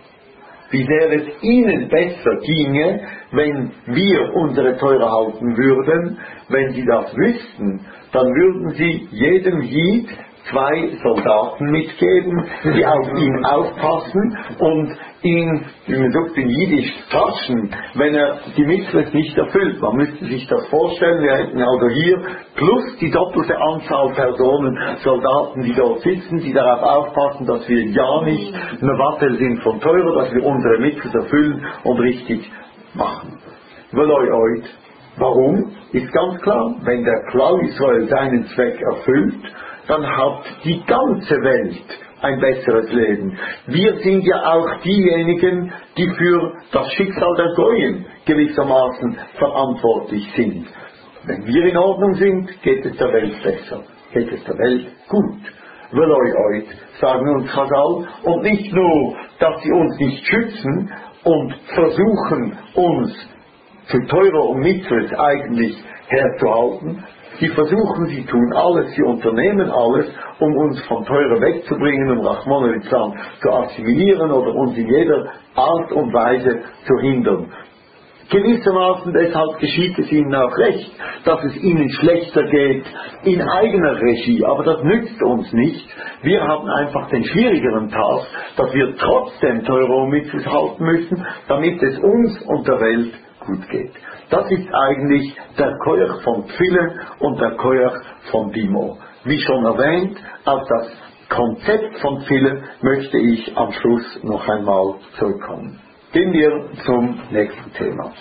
wie sehr es ihnen besser ginge, wenn wir unsere Teure halten würden. Wenn sie das wüssten, dann würden sie jedem Jid zwei Soldaten mitgeben, die auf ihn aufpassen und ihn, wie man sagt in Jiddisch, taschen, wenn er die Mitzvot nicht erfüllt. Man müsste sich das vorstellen, wir hätten also hier plus die doppelte Anzahl Personen, Soldaten, die dort sitzen, die darauf aufpassen, dass wir ja nicht Mevatel sind von Teure, dass wir unsere Mitzvot erfüllen und richtig machen. Veloi oid. Warum? Ist ganz klar, wenn der Klal Israel seinen Zweck erfüllt, dann hat die ganze Welt ein besseres Leben. Wir sind ja auch diejenigen, die für das Schicksal der Goyim gewissermaßen verantwortlich sind. Wenn wir in Ordnung sind, geht es der Welt besser, geht es der Welt gut. Veloi oid, sagen uns Chazal, und nicht nur, dass sie uns nicht schützen und versuchen, uns für Teure und Mitzvot eigentlich herzuhalten. Sie versuchen, sie tun alles, sie unternehmen alles, um uns von Teure wegzubringen, um Rachmana litzlan zu assimilieren oder uns in jeder Art und Weise zu hindern. Gewissermaßen deshalb geschieht es ihnen auch recht, dass es ihnen schlechter geht in eigener Regie, aber das nützt uns nicht. Wir haben einfach den schwierigeren Task, dass wir trotzdem Teure und Mitzvot halten müssen, damit es uns und der Welt gut geht. Das ist eigentlich der Koyach von Tfile und der Koyach von Bimo. Wie schon erwähnt, auf das Konzept von Tfile möchte ich am Schluss noch einmal zurückkommen. Gehen wir zum nächsten Thema.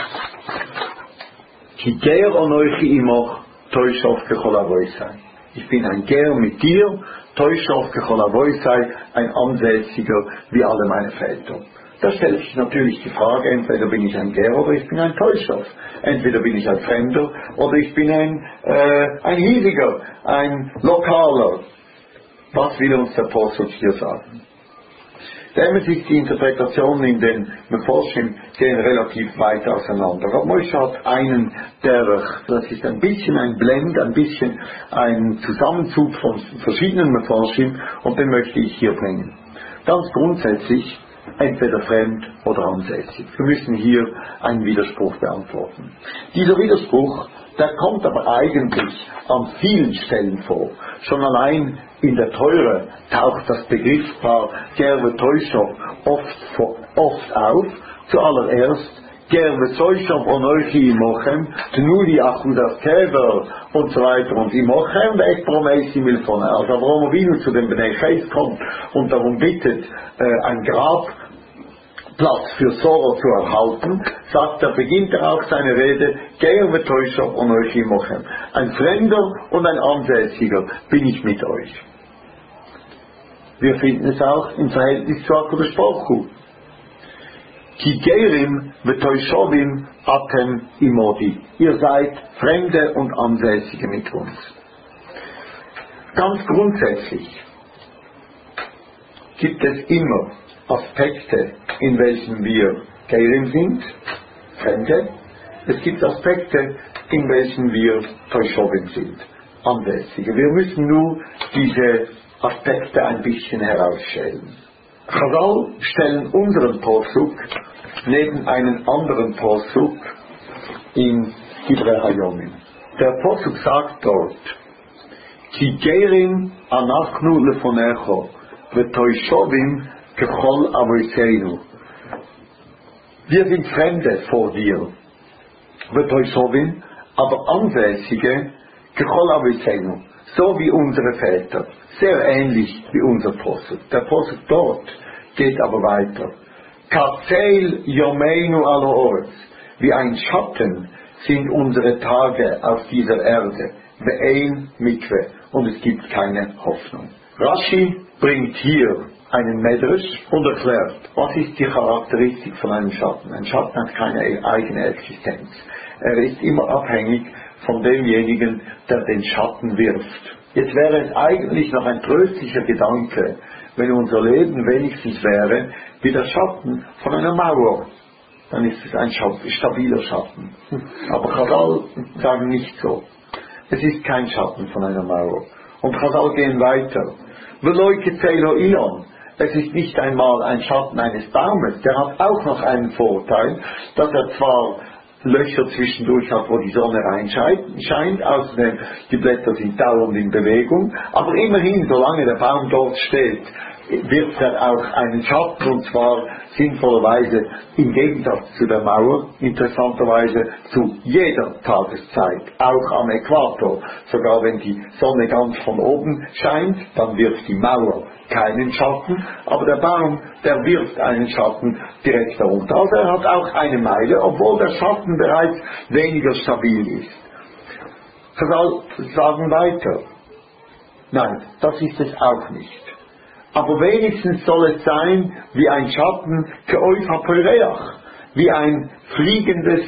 Ich bin ein Ger mit dir, ein Ansässiger wie alle meine Väter. Da stellt sich natürlich die Frage, entweder bin ich ein Ger oder ich bin ein Teuschow. Entweder bin ich ein Fremder oder ich bin ein, äh, ein Hiesiger, ein Lokaler. Was will uns der Posuk hier sagen? Wenn man sich die Interpretationen in den Meforshim gehen relativ weit auseinander. Rav Moshe hat einen Derech, das ist ein bisschen ein Blend, ein bisschen ein Zusammenzug von verschiedenen Meforshim, und den möchte ich hier bringen. Ganz grundsätzlich entweder fremd oder ansässig. Wir müssen hier einen Widerspruch beantworten. Dieser Widerspruch, der kommt aber eigentlich an vielen Stellen vor. Schon allein in der Teure taucht das Begriffspaar Gerve Teuschow oft, oft auf. Zuallererst Gerve Teuschow onoichi imochem, Tnuli achudas kever und so weiter und imochem, weg promeisi milfone. Als Avraham Avinu zu dem Bnei Ches kommt und darum bittet, äh, ein Grab Platz für Sora zu erhalten, sagt er, beginnt er auch seine Rede, Gerve Teuschow onoichi imochem. Ein Fremder und ein Ansässiger bin ich mit euch. Wir finden es auch im Verhältnis zu HaKadosh Baruch Hu. Ki gerim v'toishobim atem imodi. Ihr seid Fremde und Ansässige mit uns. Ganz grundsätzlich gibt es immer Aspekte, in welchen wir gerim sind, Fremde. Es gibt Aspekte, in welchen wir Toishobim sind, Ansässige. Wir müssen nur diese Aspekte ein bisschen herausstellen. Chazal stellen unseren Posuk neben einen anderen Posuk in Divrei Hayomim. Der Posuk sagt dort, כי גרים אנחנו לפניך, ותושבים ככל אבותינו. Wir sind Fremde vor dir, ותושבים, aber Ansässige, ככל אבותינו, so wie unsere Väter, sehr ähnlich wie unser Posuk. Der Posuk dort geht aber weiter. Kazel yomeinu al ha'oretz, wie ein Schatten sind unsere Tage auf dieser Erde, ve'ein mikve, und es gibt keine Hoffnung. Rashi bringt hier einen Medrash und erklärt, was ist die Charakteristik von einem Schatten. Ein Schatten hat keine eigene Existenz. Er ist immer abhängig von demjenigen, der den Schatten wirft. Jetzt wäre es eigentlich noch ein tröstlicher Gedanke, wenn unser Leben wenigstens wäre wie der Schatten von einer Mauer. Dann ist es ein Schatten, stabiler Schatten. Aber Chazal sagen nicht so. Es ist kein Schatten von einer Mauer. Und Chazal gehen weiter. Es ist nicht einmal ein Schatten eines Baumes. Der hat auch noch einen Vorteil, dass er zwar Löcher zwischendurch hat, wo die Sonne reinscheint, außerdem die Blätter sind dauernd in Bewegung, aber immerhin, solange der Baum dort steht, wirft er auch einen Schatten, und zwar sinnvollerweise im Gegensatz zu der Mauer, interessanterweise zu jeder Tageszeit, auch am Äquator. Sogar wenn die Sonne ganz von oben scheint, dann wirft die Mauer keinen Schatten, aber der Baum, der wirft einen Schatten direkt darunter. Also er hat auch eine Meile, obwohl der Schatten bereits weniger stabil ist. Chazal sagen weiter, nein, das ist es auch nicht. Aber wenigstens soll es sein wie ein Schatten, wie ein fliegendes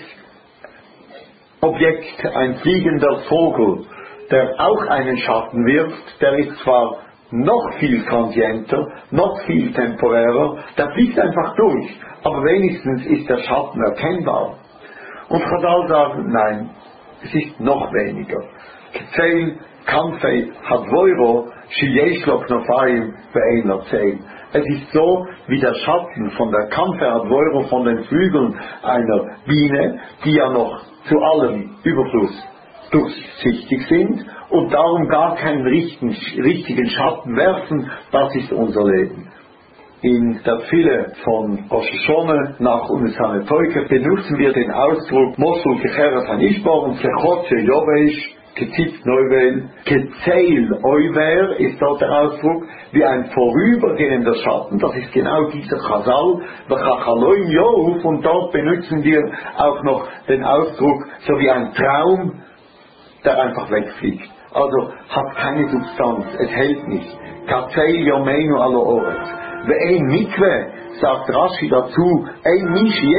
Objekt, ein fliegender Vogel, der auch einen Schatten wirft. Der ist zwar noch viel transienter, noch viel temporärer, der fliegt einfach durch, aber wenigstens ist der Schatten erkennbar. Und Chazal sagen, nein, es ist noch weniger. Kezel Kanfei Hadvoiro Shiyeshlok Nofayim Ve'ein Latzein. Es ist so wie der Schatten von der Kanfei Hadvoiro, von den Flügeln einer Biene, die ja noch zu allem Überfluss durchsichtig sind und darum gar keinen richtigen, richtigen Schatten werfen. Das ist unser Leben. In der Tfile von Rosh Hashanah nach Unesane Teuke benutzen wir den Ausdruck Mosul Kecheret Hanishbar und Kechotze Yoveish Ketzit Neuvel, Kezeil Oiver ist dort der Ausdruck, wie ein vorübergehender Schatten. Das ist genau dieser Chazal, V'chachaloim Yov, und dort benutzen wir auch noch den Ausdruck, so wie ein Traum, der einfach wegfliegt. Also hat keine Substanz, es hält nicht. Kazeil Yomeinu ala Oretz. Ve'ein Mikve, sagt Rashi dazu, ein Mishi,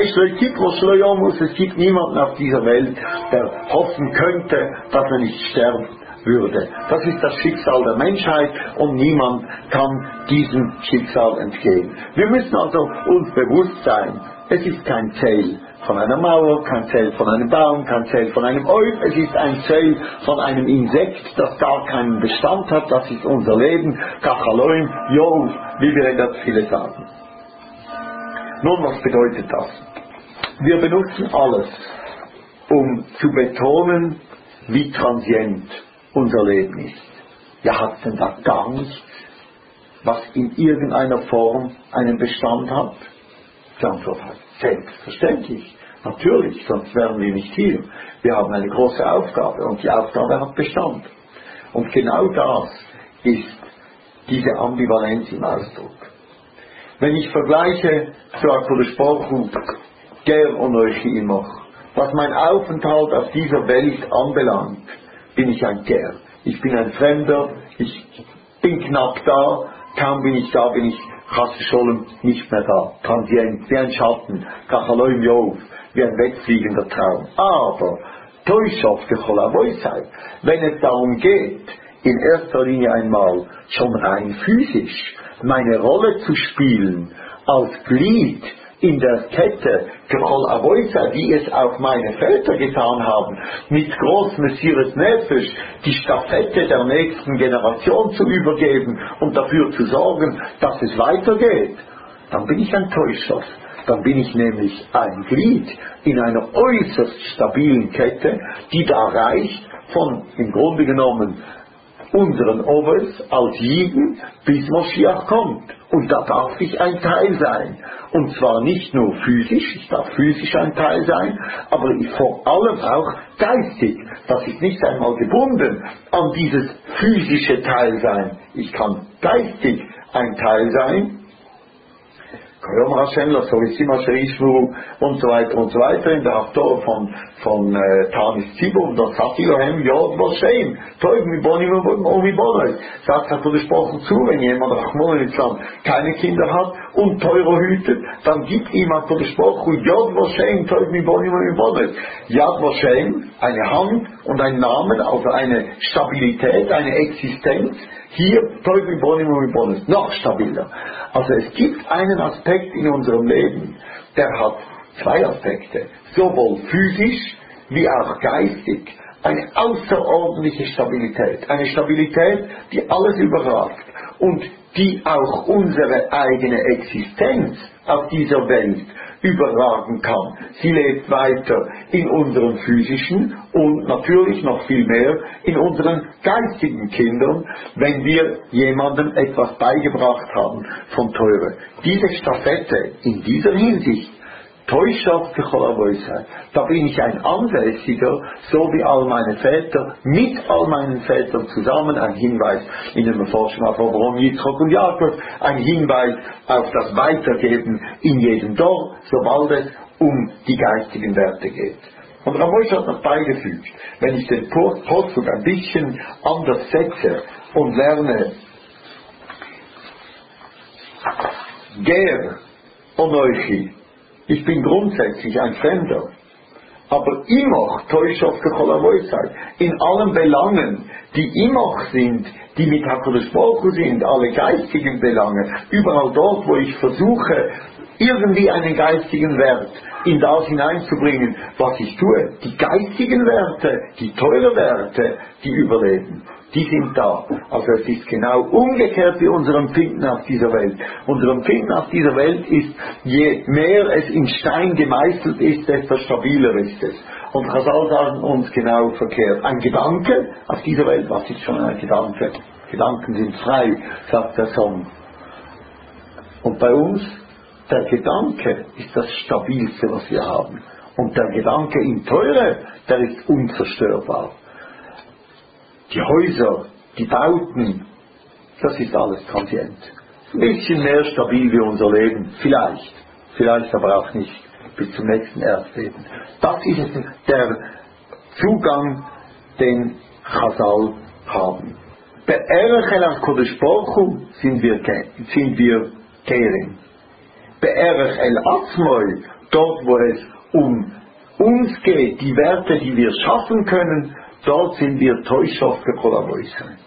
es gibt niemanden auf dieser Welt, der hoffen könnte, dass er nicht sterben würde. Das ist das Schicksal der Menschheit und niemand kann diesem Schicksal entgehen. Wir müssen also uns bewusst sein, es ist kein Zell von einer Mauer, kein Zell von einem Baum, kein Zell von einem Euf, es ist ein Zell von einem Insekt, das gar keinen Bestand hat, das ist unser Leben, Kachaloim, Yov, wie wir in der Tfile sagen. Nun, was bedeutet das? Wir benutzen alles, um zu betonen, wie transient unser Leben ist. Ja, hat denn da gar nichts, was in irgendeiner Form einen Bestand hat? Die Antwort heißt, selbstverständlich, natürlich, sonst wären wir nicht hier. Wir haben eine große Aufgabe und die Aufgabe hat Bestand. Und genau das ist diese Ambivalenz im Ausdruck. Wenn ich vergleiche zu HaKadosh Baruch Hu, Ger und Euchi immer, was mein Aufenthalt auf dieser Welt anbelangt, bin ich ein Ger. Ich bin ein Fremder, ich bin knapp da, kaum bin ich da, bin ich Chas Sholem nicht mehr da. Transient, wie ein Schatten, Kachaloim Yov, wie ein wegfliegender Traum. Aber, Teushof Gecholavoisai, wenn es darum geht, in erster Linie einmal schon rein physisch meine Rolle zu spielen, als Glied in der Kette, wie es auch meine Väter getan haben, mit großem Messias Nefesh die Stafette der nächsten Generation zu übergeben und dafür zu sorgen, dass es weitergeht, dann bin ich ein Teuschof. Dann bin ich nämlich ein Glied in einer äußerst stabilen Kette, die da reicht von, im Grunde genommen, unseren Oves als Jiden, bis Moschiach kommt. Und da darf ich ein Teil sein. Und zwar nicht nur physisch, ich darf physisch ein Teil sein, aber vor allem auch geistig. Das ist nicht einmal gebunden an dieses physische Teilsein. Ich kann geistig ein Teil sein. Und so weiter und so weiter in der Haftorah von, von äh, Tanis Zibur, das sagt Elohim, Yod Vashem, Teug mi Bonim und mi Bonai. Sagt er gesprochen zu, wenn jemand Rachmon in Islam keine Kinder hat und Teuro hütet, dann gibt ihm hat gesprochen, Yod Vashem, Teug mi Bonim und mi Bonai. Yod Vashem, eine Hand und ein Name, also eine Stabilität, eine Existenz. Hier, Teufel Bonim und Bonus, noch stabiler. Also es gibt einen Aspekt in unserem Leben, der hat zwei Aspekte, sowohl physisch wie auch geistig. Eine außerordentliche Stabilität, eine Stabilität, die alles überragt und die auch unsere eigene Existenz auf dieser Welt überragen kann. Sie lebt weiter in unseren physischen und natürlich noch viel mehr in unseren geistigen Kindern, wenn wir jemandem etwas beigebracht haben von Teure. Diese Stafette in dieser Hinsicht, Teuschaft für Cholaboisei, da bin ich ein Ansässiger, so wie all meine Väter, mit all meinen Vätern zusammen, ein Hinweis in der Forschung auf Abraham, Yitzchak und Jakob, ein Hinweis auf das Weitergeben in jedem Dorf, sobald es um die geistigen Werte geht. Und Ramosh hat noch beigefügt, wenn ich den Postzug ein bisschen anders setze und lerne, Ger Onoichi, ich bin grundsätzlich ein Fremder, aber immer Teuschaft für Cholaboisei, in allen Belangen, die immer sind, die mit HaKadosh Baruch Hu sind, alle geistigen Belange, überall dort, wo ich versuche, irgendwie einen geistigen Wert in das hineinzubringen, was ich tue. Die geistigen Werte, die teuren Werte, die überleben, die sind da. Also es ist genau umgekehrt wie unser Empfinden auf dieser Welt. Unser Empfinden auf dieser Welt ist, je mehr es in Stein gemeißelt ist, desto stabiler ist es. Und Chazal sagen uns genau verkehrt. Ein Gedanke auf dieser Welt, was ist schon ein Gedanke? Gedanken sind frei, sagt der Song. Und bei uns, der Gedanke ist das Stabilste, was wir haben. Und der Gedanke in Teure, der ist unzerstörbar. Die Häuser, die Bauten, das ist alles transient. Ein bisschen mehr stabil wie unser Leben, vielleicht. Vielleicht aber auch nicht bis zum nächsten Erdbeben. Das ist der Zugang, den Chazal haben. Be'erech el HaKadosh Baruch Hu sind wir, sind wir Keren. Be'erech el Atzmoi, dort wo es um uns geht, die Werte, die wir schaffen können, dort sind wir Teuschaft für Cholaboisei.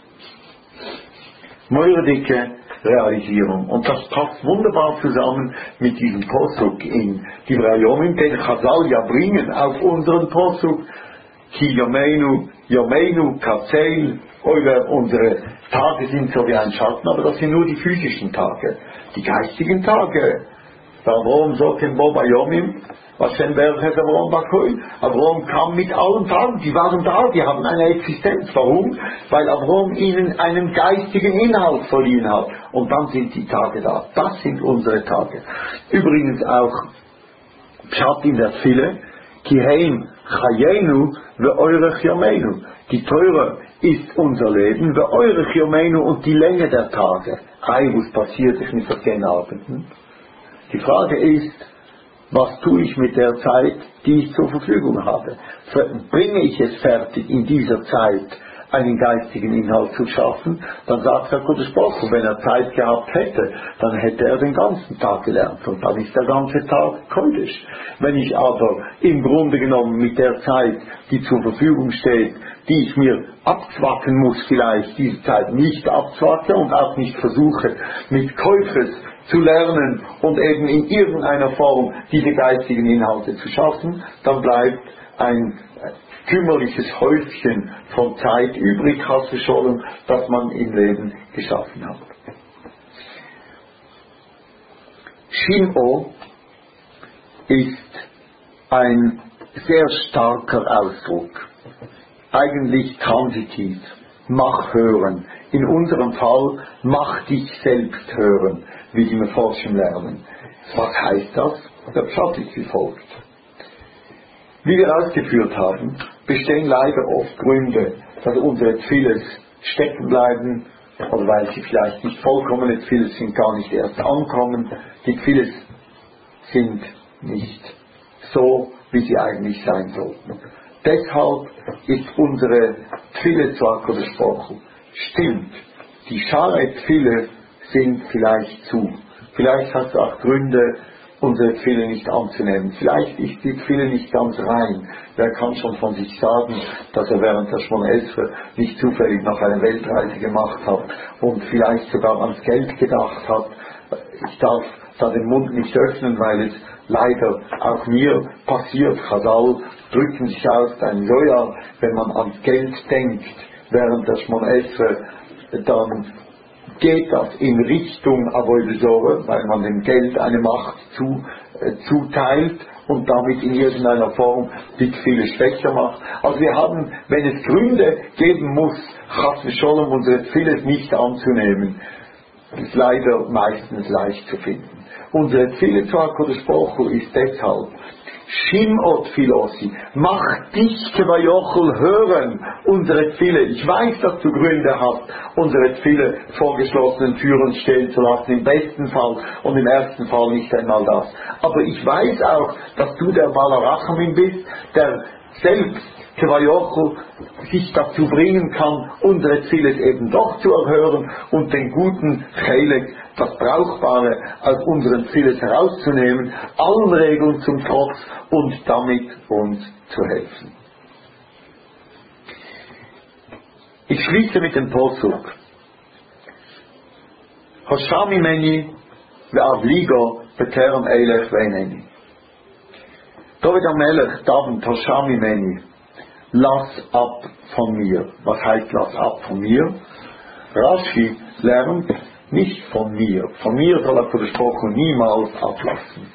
Meuredicke Realisierung. Und das passt wunderbar zusammen mit diesem Posuk in Divrei Yomim, den Chazal ja bringen auf unseren Posuk. Ki Yomeinu, Yomeinu, Katzel, unsere Tage sind so wie ein Schatten, aber das sind nur die physischen Tage. Die geistigen Tage. Warum sollten Boba Yomim? Was denn wäre es Avraham Bakoi? Avraham kam mit allen Tagen, die waren da, die haben eine Existenz. Warum? Weil Avraham ihnen einen geistigen Inhalt verliehen hat. Und dann sind die Tage da. Das sind unsere Tage. Übrigens auch Pshat in der Tfile, Kiheim Chayenu ve Eurech Yomeinu. Die Teure ist unser Leben, ve Eurech Yomeinu und die Länge der Tage. Ei, was passiert ist mit den Abenden? Die Frage ist, was tue ich mit der Zeit, die ich zur Verfügung habe? Bringe ich es fertig, in dieser Zeit einen geistigen Inhalt zu schaffen? Dann sagt der HaKadosh Baruch Hu, wenn er Zeit gehabt hätte, dann hätte er den ganzen Tag gelernt und dann ist der ganze Tag Kodesh. Wenn ich aber im Grunde genommen mit der Zeit, die zur Verfügung steht, die ich mir abzwacken muss vielleicht, diese Zeit nicht abzwacke und auch nicht versuche, mit Käufes zu lernen und eben in irgendeiner Form diese geistigen Inhalte zu schaffen, dann bleibt ein kümmerliches Häufchen von Zeit übrig, hast du schon, das man im Leben geschaffen hat. Shim'o ist ein sehr starker Ausdruck, eigentlich transitiv. mach hören. In unserem Fall, mach dich selbst hören, wie wir forschen lernen. Was heißt das? Der Pshat ist wie folgt. Wie wir ausgeführt haben, bestehen leider oft Gründe, dass unsere Tfiles stecken bleiben, oder weil sie vielleicht nicht vollkommene Tfiles sind, gar nicht erst ankommen. Die Tfiles sind nicht so, wie sie eigentlich sein sollten. Deshalb ist unsere Tfile zu HaKadosh Baruch Hu. Stimmt, die Schare Tfile sind vielleicht zu. Vielleicht hast du auch Gründe, unsere Tfile nicht anzunehmen. Vielleicht ist die Tfile nicht ganz rein. Wer kann schon von sich sagen, dass er während der Shmona Esrei nicht zufällig noch eine Weltreise gemacht hat und vielleicht sogar ans Geld gedacht hat. Ich darf da den Mund nicht öffnen, weil es leider auch mir passiert. Chazal drücken sich aus, ein Soja, wenn man ans Geld denkt, während der Shmona Esrei, dann geht das in Richtung Avodah Zorah, weil man dem Geld eine Macht zu, äh, zuteilt und damit in irgendeiner Form die Tfile schwächer macht. Also wir haben, wenn es Gründe geben muss, Chas v'Sholom unsere Tfiles nicht anzunehmen, ist leider meistens leicht zu finden. Unsere Tfile zu HaKadosh Baruch Hu ist deshalb Shim'ot Filosi, mach dich Kevayochel hören, unsere Tfile. Ich weiß, dass du Gründe hast, unsere Tfile vor geschlossenen Türen stehen zu lassen, im besten Fall und im ersten Fall nicht einmal das. Aber ich weiß auch, dass du der Baal Rachamim bist, der selbst Kevayochel sich dazu bringen kann, unsere Tfile eben doch zu erhören und den guten Chelek, das Brauchbare aus unseren Tfiles herauszunehmen, allen Regeln zum Trotz und damit uns zu helfen. Ich schließe mit dem Posuk. Hoshami meni ve'avligo beterem eilech ve'eneni. David HaMelech davent Hoshami meni. Lass ab von mir. Was heißt lass ab von mir? Rashi lernt nicht von mir. Von mir soll er versprochen niemals ablassen.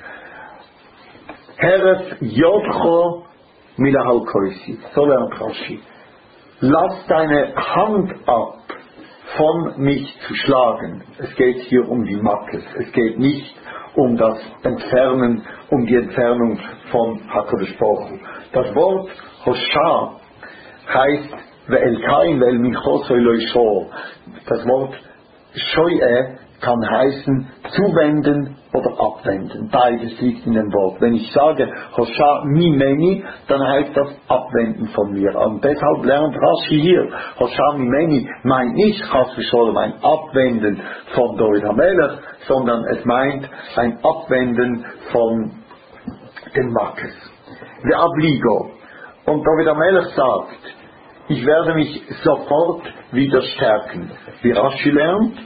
Heref Yodcho Milahal Koisi. So lernt Rashi. Lass deine Hand ab, von mich zu schlagen. Es geht hier um die Makkes. Es geht nicht um das Entfernen, um die Entfernung von HaKadosh Baruch Hu. Das Wort Hosha heißt Ve'elkain ve'elmichosoi loisho. Das Wort Shoye kann heißen zuwenden oder abwenden. Beides liegt in dem Wort. Wenn ich sage Hosha mimeni, dann heißt das abwenden von mir. Und deshalb lernt Rashi hier, Hosha mimeni meint nicht Chas v'Sholom ein Abwenden von David HaMelech, sondern es meint ein Abwenden von den Makkes. Der Abligo. Und David HaMelech sagt, ich werde mich sofort wieder stärken. Wie Rashi lernt,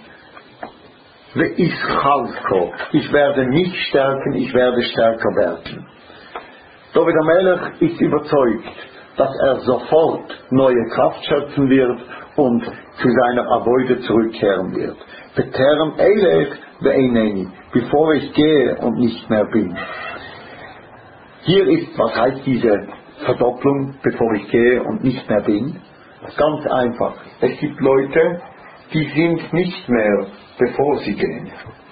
ich werde mich stärken, ich werde stärker werden. David HaMelech ist überzeugt, dass er sofort neue Kraft schöpfen wird und zu seiner Avoide zurückkehren wird. Beterem eilech ve'eineni, bevor ich gehe und nicht mehr bin. Hier ist, was heißt diese Verdopplung, bevor ich gehe und nicht mehr bin? Ganz einfach. Es gibt Leute, die sind nicht mehr, bevor sie gehen.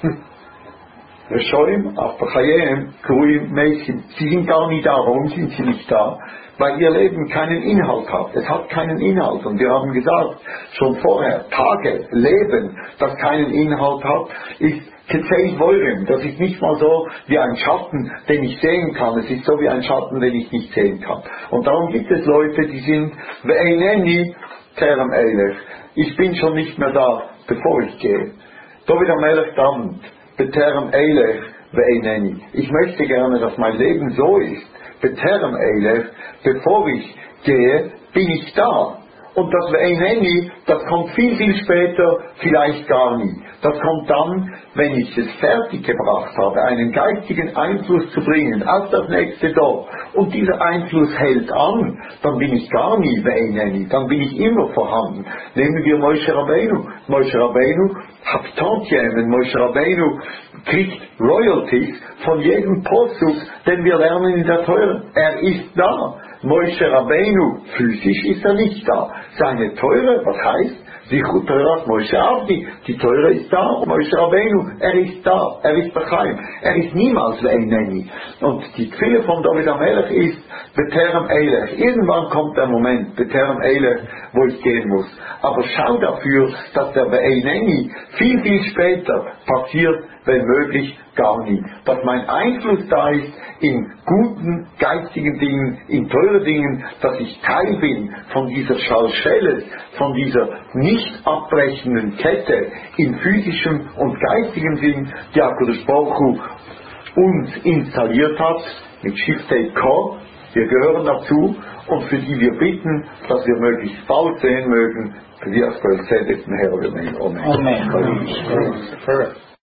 Sie sind gar nicht da. Warum sind sie nicht da? Weil ihr Leben keinen Inhalt hat. Es hat keinen Inhalt. Und wir haben gesagt, schon vorher, Tage, Leben, das keinen Inhalt hat, ist Kezeit Wolrim. Das ist nicht mal so wie ein Schatten, den ich sehen kann. Es ist so wie ein Schatten, den ich nicht sehen kann. Und darum gibt es Leute, die sind Ve'eineni terem eilech. Ich bin schon nicht mehr da, bevor ich gehe. David HaMelech dann, beterem eilech ve'eineni. Ich möchte gerne, dass mein Leben so ist. Beterem eilech, bevor ich gehe, bin ich da. Und das Ve'eineni, das kommt viel, viel später, vielleicht gar nie. Das kommt dann, wenn ich es fertig gebracht habe, einen geistigen Einfluss zu bringen auf das nächste Dorf. Und dieser Einfluss hält an, dann bin ich gar nie Ve'eineni, dann bin ich immer vorhanden. Nehmen wir Moshe Rabbeinu. Moshe Rabbeinu hat Tantiemen. Moshe Rabbeinu kriegt Royalties von jedem Posuk, den wir lernen in der Teure. Er ist da. Moshe Rabbeinu, physisch ist er nicht da. Seine Teure, was heißt? Sichut Teurat Moshe Avdi, die Teure ist da, Moshe Rabbeinu, er ist da, er ist daheim, er ist niemals Leineni. Und die Tfille von David HaMelech ist Beterem Eilech. Irgendwann kommt der Moment, Beterem Eilech, wo ich gehen muss. Aber schau dafür, dass der Leineni viel, viel später passiert, wenn möglich gar nie. Dass mein Einfluss da ist in guten, geistigen Dingen, in teuren Dingen, dass ich Teil bin von dieser Schalschelle, von dieser nicht abbrechenden Kette in physischem und geistigem Sinn, die HaKadosh Baruch Hu uns installiert hat, mit Shiftei Ko. Wir gehören dazu und für die wir bitten, dass wir möglichst bald sehen mögen, für die Askolzedek Meher Amen. Amen. Amen.